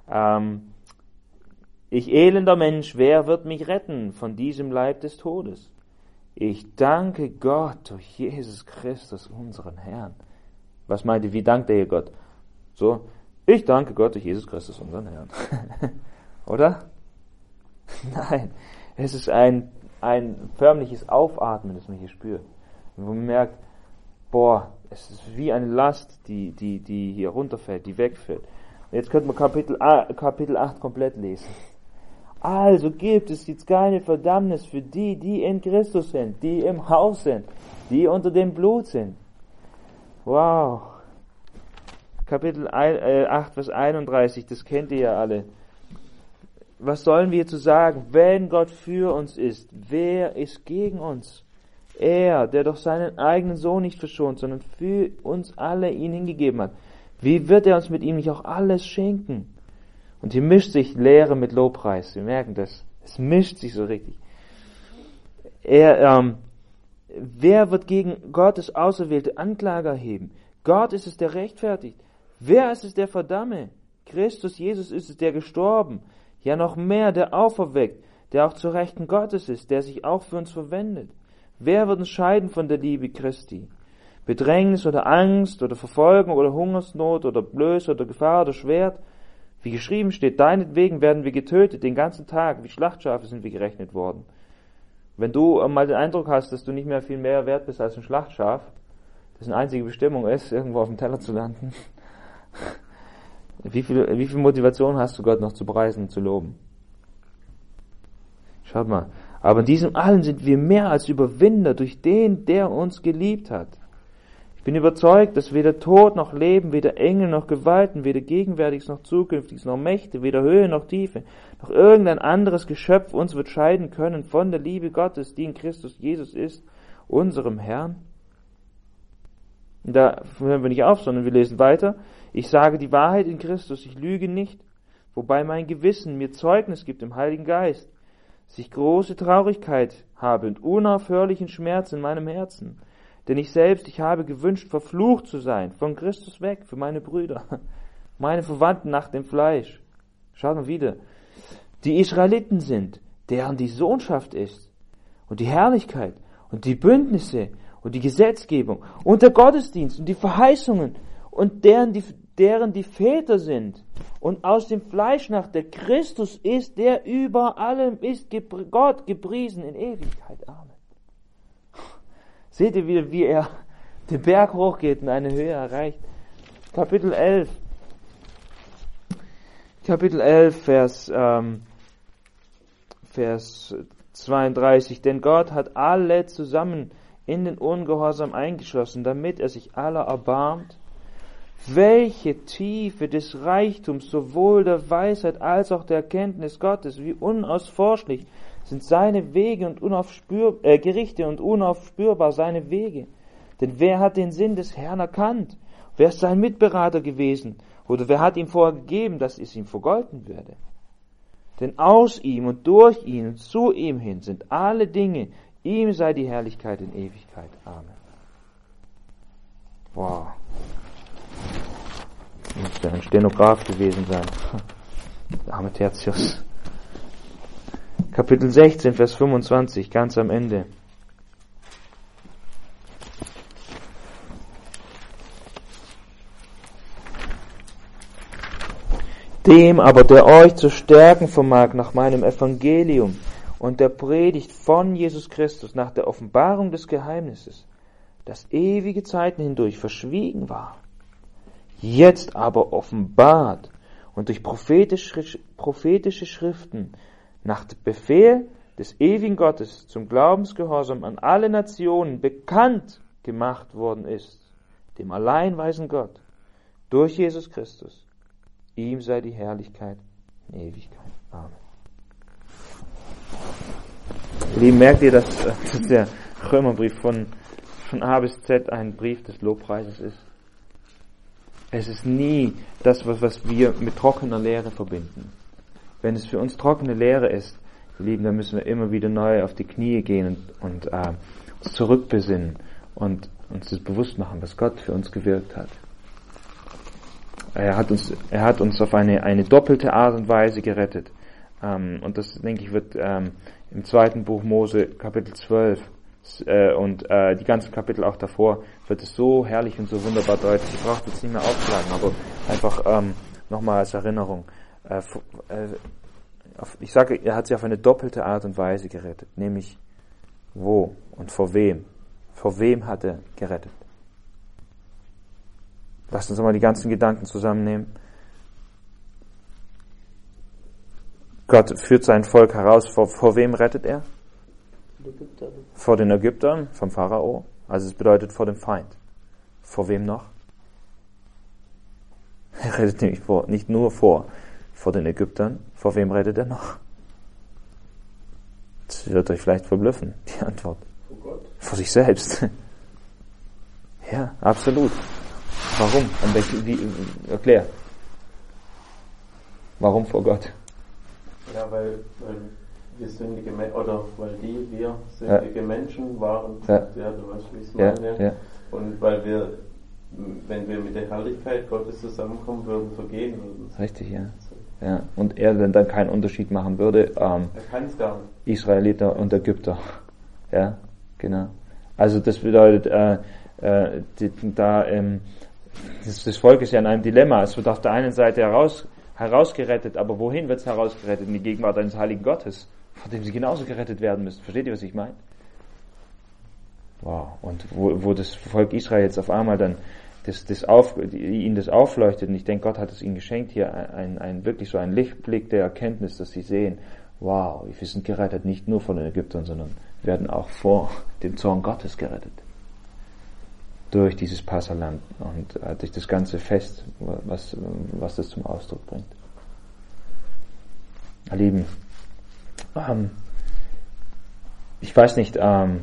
ich elender Mensch, wer wird mich retten von diesem Leib des Todes? Ich danke Gott durch Jesus Christus, unseren Herrn. Was meint ihr, wie dankt er hier Gott? So, ich danke Gott durch Jesus Christus, unseren Herrn. Oder? Nein, es ist ein förmliches Aufatmen, das man hier spürt. Wo man merkt, es ist wie eine Last, die hier runterfällt, die wegfällt. Und jetzt könnte man Kapitel 8 komplett lesen. Also gibt es jetzt keine Verdammnis für die in Christus sind, die im Haus sind, die unter dem Blut sind. Wow. Kapitel 8, Vers 31, das kennt ihr ja alle. Was sollen wir zu sagen? Wenn Gott für uns ist, wer ist gegen uns? Er, der doch seinen eigenen Sohn nicht verschont, sondern für uns alle ihn hingegeben hat. Wie wird er uns mit ihm nicht auch alles schenken? Und hier mischt sich Lehre mit Lobpreis. Wir merken das. Es mischt sich so richtig. Wer wird gegen Gottes auserwählte Anklage erheben? Gott ist es, der rechtfertigt. Wer ist es, der verdamme? Christus Jesus ist es, der gestorben. Ja, noch mehr, der auferweckt, der auch zur Rechten Gottes ist, der sich auch für uns verwendet. Wer wird uns scheiden von der Liebe Christi? Bedrängnis oder Angst oder Verfolgung oder Hungersnot oder Blöße oder Gefahr oder Schwert? Wie geschrieben steht, deinetwegen werden wir getötet, den ganzen Tag, wie Schlachtschafe sind wir gerechnet worden. Wenn du mal den Eindruck hast, dass du nicht mehr viel mehr wert bist als ein Schlachtschaf, das eine einzige Bestimmung ist, irgendwo auf dem Teller zu landen, wie viel Motivation hast du, Gott noch zu preisen und zu loben? Schaut mal. Aber in diesem allen sind wir mehr als Überwinder durch den, der uns geliebt hat. Ich bin überzeugt, dass weder Tod noch Leben, weder Engel noch Gewalten, weder Gegenwärtiges noch Zukünftiges noch Mächte, weder Höhe noch Tiefe, noch irgendein anderes Geschöpf uns wird scheiden können von der Liebe Gottes, die in Christus Jesus ist, unserem Herrn. Und da hören wir nicht auf, sondern wir lesen weiter. Ich sage die Wahrheit in Christus, ich lüge nicht, wobei mein Gewissen mir Zeugnis gibt im Heiligen Geist, dass ich große Traurigkeit habe und unaufhörlichen Schmerz in meinem Herzen. Denn ich habe gewünscht, verflucht zu sein, von Christus weg, für meine Brüder, meine Verwandten nach dem Fleisch. Schaut mal wieder. Die Israeliten sind, deren die Sohnschaft ist, und die Herrlichkeit, und die Bündnisse, und die Gesetzgebung, und der Gottesdienst, und die Verheißungen, und deren deren die Väter sind, und aus dem Fleisch nach der Christus ist, der über allem ist, Gott gepriesen in Ewigkeit. Amen. Seht ihr wieder, wie er den Berg hochgeht und eine Höhe erreicht? Kapitel 11, Vers 32. Denn Gott hat alle zusammen in den Ungehorsam eingeschlossen, damit er sich aller erbarmt. Welche Tiefe des Reichtums, sowohl der Weisheit als auch der Erkenntnis Gottes, wie unausforschlich sind seine Wege und Gerichte und unaufspürbar seine Wege. Denn wer hat den Sinn des Herrn erkannt? Wer ist sein Mitberater gewesen? Oder wer hat ihm vorher gegeben, dass es ihm vergolten werde? Denn aus ihm und durch ihn und zu ihm hin sind alle Dinge. Ihm sei die Herrlichkeit in Ewigkeit. Amen. Wow. Muss ja ein Stenograf gewesen sein. Der arme Tertius. Kapitel 16, Vers 25, ganz am Ende. Dem aber, der euch zu stärken vermag nach meinem Evangelium und der Predigt von Jesus Christus nach der Offenbarung des Geheimnisses, das ewige Zeiten hindurch verschwiegen war, jetzt aber offenbart und durch prophetische Schriften nach dem Befehl des ewigen Gottes zum Glaubensgehorsam an alle Nationen bekannt gemacht worden ist, dem allein weisen Gott, durch Jesus Christus. Ihm sei die Herrlichkeit in Ewigkeit. Amen. Ihr Lieben, merkt ihr, dass der Römerbrief von A bis Z ein Brief des Lobpreises ist? Es ist nie das, was wir mit trockener Lehre verbinden. Wenn es für uns trockene Lehre ist, ihr Lieben, dann müssen wir immer wieder neu auf die Knie gehen und uns zurückbesinnen und uns das bewusst machen, was Gott für uns gewirkt hat. Er hat uns auf eine doppelte Art und Weise gerettet. Und das, denke ich, wird im 2. Buch Mose, Kapitel 12 und die ganzen Kapitel auch davor, wird es so herrlich und so wunderbar deutlich. Ich brauche jetzt nicht mehr aufschlagen, aber einfach nochmal als Erinnerung. Ich sage, er hat sie auf eine doppelte Art und Weise gerettet. Nämlich wo und vor wem? Vor wem hat er gerettet? Lasst uns mal die ganzen Gedanken zusammennehmen. Gott führt sein Volk heraus. Vor wem rettet er? Vor den Ägyptern, vom Pharao. Also es bedeutet vor dem Feind. Vor wem noch? Er rettet nämlich nicht nur vor den Ägyptern. Vor wem rettet er noch? Das wird euch vielleicht verblüffen, die Antwort. Vor Gott. Vor sich selbst. Ja, absolut. Warum? Erklär. Warum vor Gott? Ja, weil wir sündige Menschen, oder weil wir sündige Menschen waren. Ja, du weißt, wie ich es meine. Ja. Und weil wir, wenn wir mit der Herrlichkeit Gottes zusammenkommen würden, vergehen würden. Richtig, ja. Ja. Und er dann keinen Unterschied machen würde. Er kann es gar nicht. Israeliter und Ägypter. Ja, genau. Also das bedeutet, das Volk ist ja in einem Dilemma. Es wird auf der einen Seite herausgerettet, aber wohin wird es herausgerettet? In die Gegenwart eines Heiligen Gottes, vor dem sie genauso gerettet werden müssen. Versteht ihr, was ich meine? Wow. Und wo das Volk Israel jetzt auf einmal dann ihnen das aufleuchtet, und ich denke, Gott hat es ihnen geschenkt, hier wirklich so ein Lichtblick der Erkenntnis, dass sie sehen, wow, wir sind gerettet, nicht nur von den Ägyptern, sondern werden auch vor dem Zorn Gottes gerettet. Durch dieses Passaland und durch das ganze Fest, was das zum Ausdruck bringt. Ihr Lieben, ich weiß nicht,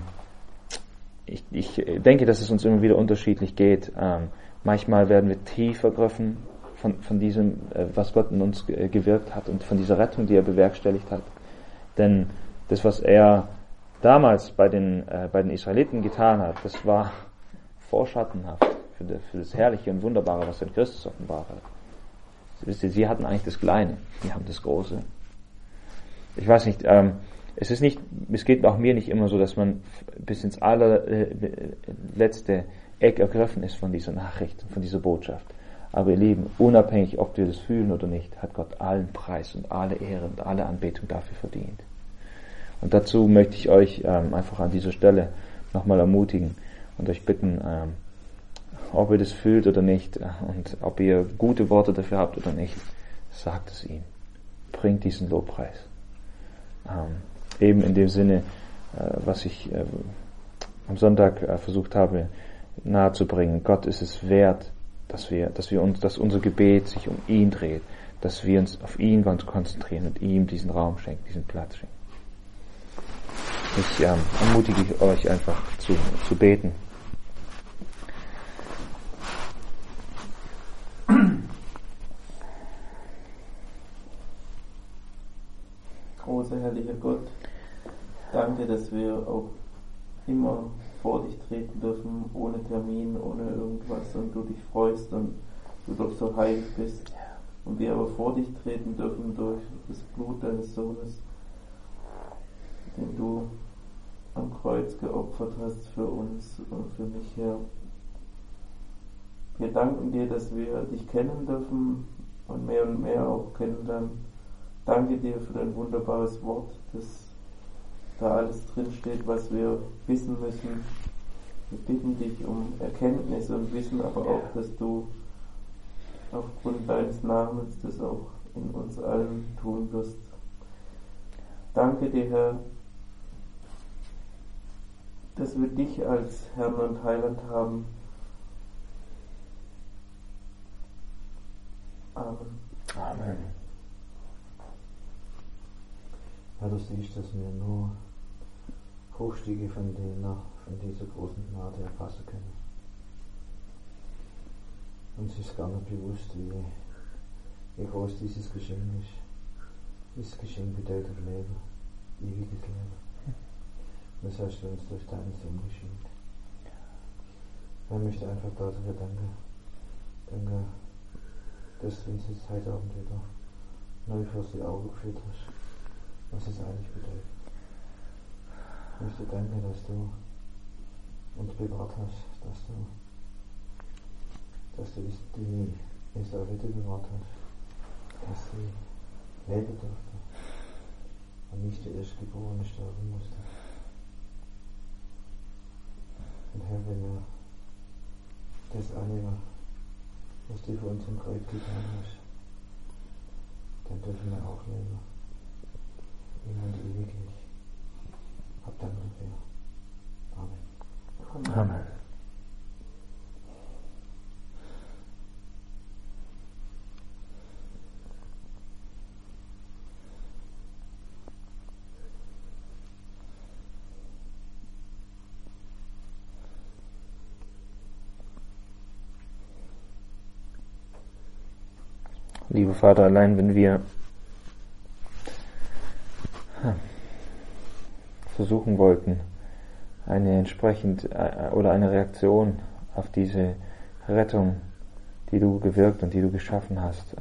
ich denke, dass es uns immer wieder unterschiedlich geht. Manchmal werden wir tief ergriffen von diesem, was Gott in uns gewirkt hat und von dieser Rettung, die er bewerkstelligt hat. Denn das, was er damals bei den Israeliten getan hat, das war vorschattenhaft für das Herrliche und Wunderbare, was in Christus offenbart hat. Wisst ihr, sie hatten eigentlich das Kleine, die haben das Große. Ich weiß nicht, es geht auch mir nicht immer so, dass man bis ins allerletzte Eck ergriffen ist von dieser Nachricht, von dieser Botschaft. Aber ihr Lieben, unabhängig, ob wir das fühlen oder nicht, hat Gott allen Preis und alle Ehre und alle Anbetung dafür verdient. Und dazu möchte ich euch einfach an dieser Stelle nochmal ermutigen und euch bitten, ob ihr das fühlt oder nicht und ob ihr gute Worte dafür habt oder nicht, sagt es ihm. Bringt diesen Lobpreis. Eben in dem Sinne, was ich am Sonntag versucht habe nahezubringen. Gott ist es wert, dass unser Gebet sich um ihn dreht, dass wir uns auf ihn konzentrieren und ihm diesen Raum schenken, diesen Platz schenken. Ich ermutige euch einfach zu beten. Großer, herrlicher Gott, danke, dass wir auch immer vor dich treten dürfen, ohne Termin, ohne irgendwas, und du dich freust und du doch so heilig bist. Und wir aber vor dich treten dürfen durch das Blut deines Sohnes, den du am Kreuz geopfert hast für uns und für mich, Herr. Wir danken dir, dass wir dich kennen dürfen und mehr auch kennenlernen. Danke dir für dein wunderbares Wort, dass da alles drinsteht, was wir wissen müssen. Wir bitten dich um Erkenntnis und Wissen, aber auch, dass du aufgrund deines Namens das auch in uns allen tun wirst. Danke dir, Herr, dass wir dich als Herrn und Heiland haben. Amen. Amen. Herr, du siehst, dass wir nur Bruchstücke von dieser großen Gnade erfassen können. Uns ist gar nicht bewusst, wie groß dieses Geschenk ist. Dieses Geschenk bedeutet Leben, ewiges Leben. Das hast du uns durch deinen Sohn geschenkt. Ich möchte einfach dafür danken. Danke, dass du uns jetzt heute Abend wieder neu vor die Augen geführt hast, was es eigentlich bedeutet. Ich möchte danken, dass du uns bewahrt hast, dass du die Elisabeth bewahrt hast, dass sie leben durfte und nicht der Erstgeborene sterben musste. Und Herr, wenn wir das annehmen, was du für uns im Kreuz getan hast, dann dürfen wir auch leben. Immer und ewiglich. Hab Dank dafür. Amen. Amen. Lieber Vater, allein wenn wir versuchen wollten, eine Reaktion auf diese Rettung, die du gewirkt und die du geschaffen hast,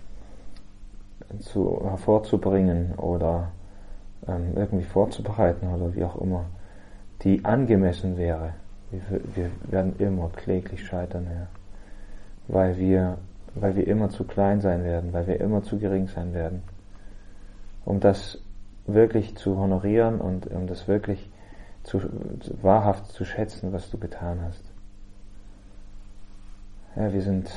hervorzubringen oder irgendwie vorzubereiten oder wie auch immer, die angemessen wäre. Wir werden immer kläglich scheitern, Herr, weil wir immer zu klein sein werden, weil wir immer zu gering sein werden, um das wirklich zu honorieren und um das wirklich wahrhaft zu schätzen, was du getan hast. Ja, wir sind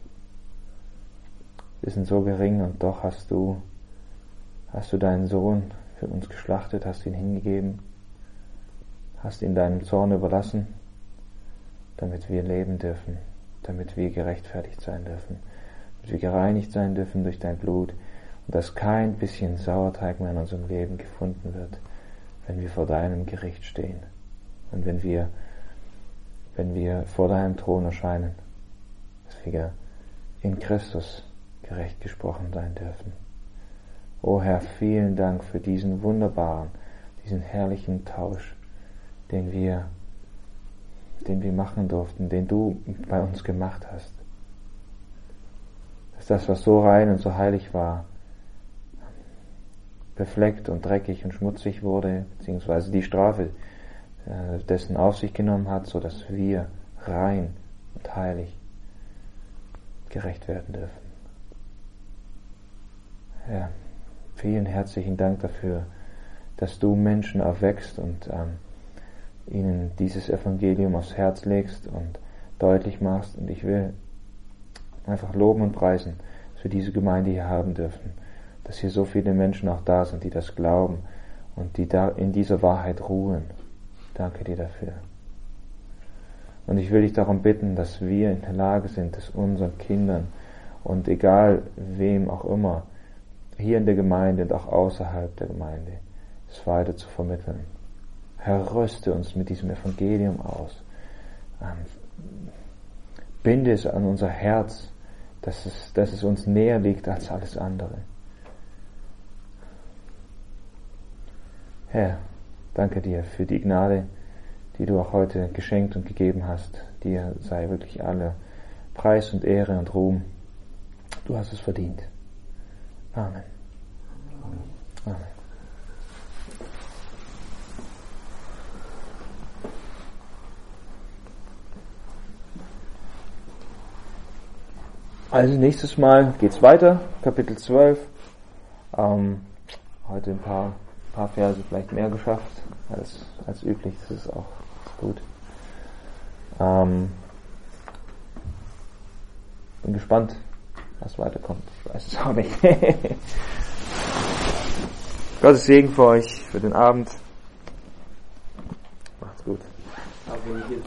so gering und doch hast du deinen Sohn für uns geschlachtet, hast ihn hingegeben, hast ihn deinem Zorn überlassen, damit wir leben dürfen, damit wir gerechtfertigt sein dürfen, damit wir gereinigt sein dürfen durch dein Blut und dass kein bisschen Sauerteig mehr in unserem Leben gefunden wird, wenn wir vor deinem Gericht stehen und wenn wir vor deinem Thron erscheinen, dass wir in Christus gerecht gesprochen sein dürfen. O Herr, vielen Dank für diesen wunderbaren, diesen herrlichen Tausch, den wir machen durften, den du bei uns gemacht hast. Dass das, was so rein und so heilig war, befleckt und dreckig und schmutzig wurde, beziehungsweise die Strafe dessen auf sich genommen hat, so dass wir rein und heilig, gerecht werden dürfen. Herr, vielen herzlichen Dank dafür, dass du Menschen erweckst und ihnen dieses Evangelium aufs Herz legst und deutlich machst. Und ich will einfach loben und preisen, dass wir diese Gemeinde hier haben dürfen, dass hier so viele Menschen auch da sind, die das glauben und die da in dieser Wahrheit ruhen. Danke dir dafür. Und ich will dich darum bitten, dass wir in der Lage sind, es unseren Kindern und egal wem auch immer, hier in der Gemeinde und auch außerhalb der Gemeinde, es weiter zu vermitteln. Herr, rüste uns mit diesem Evangelium aus. Binde es an unser Herz, dass es uns näher liegt als alles andere. Herr, danke dir für die Gnade, die du auch heute geschenkt und gegeben hast. Dir sei wirklich alle Preis und Ehre und Ruhm. Du hast es verdient. Amen. Amen. Also nächstes Mal geht's weiter, Kapitel 12. Heute ein paar Verse vielleicht mehr geschafft als üblich, das ist auch gut. Bin gespannt, was weiterkommt. Ich weiß es auch nicht. Gottes Segen für euch, für den Abend. Macht's gut.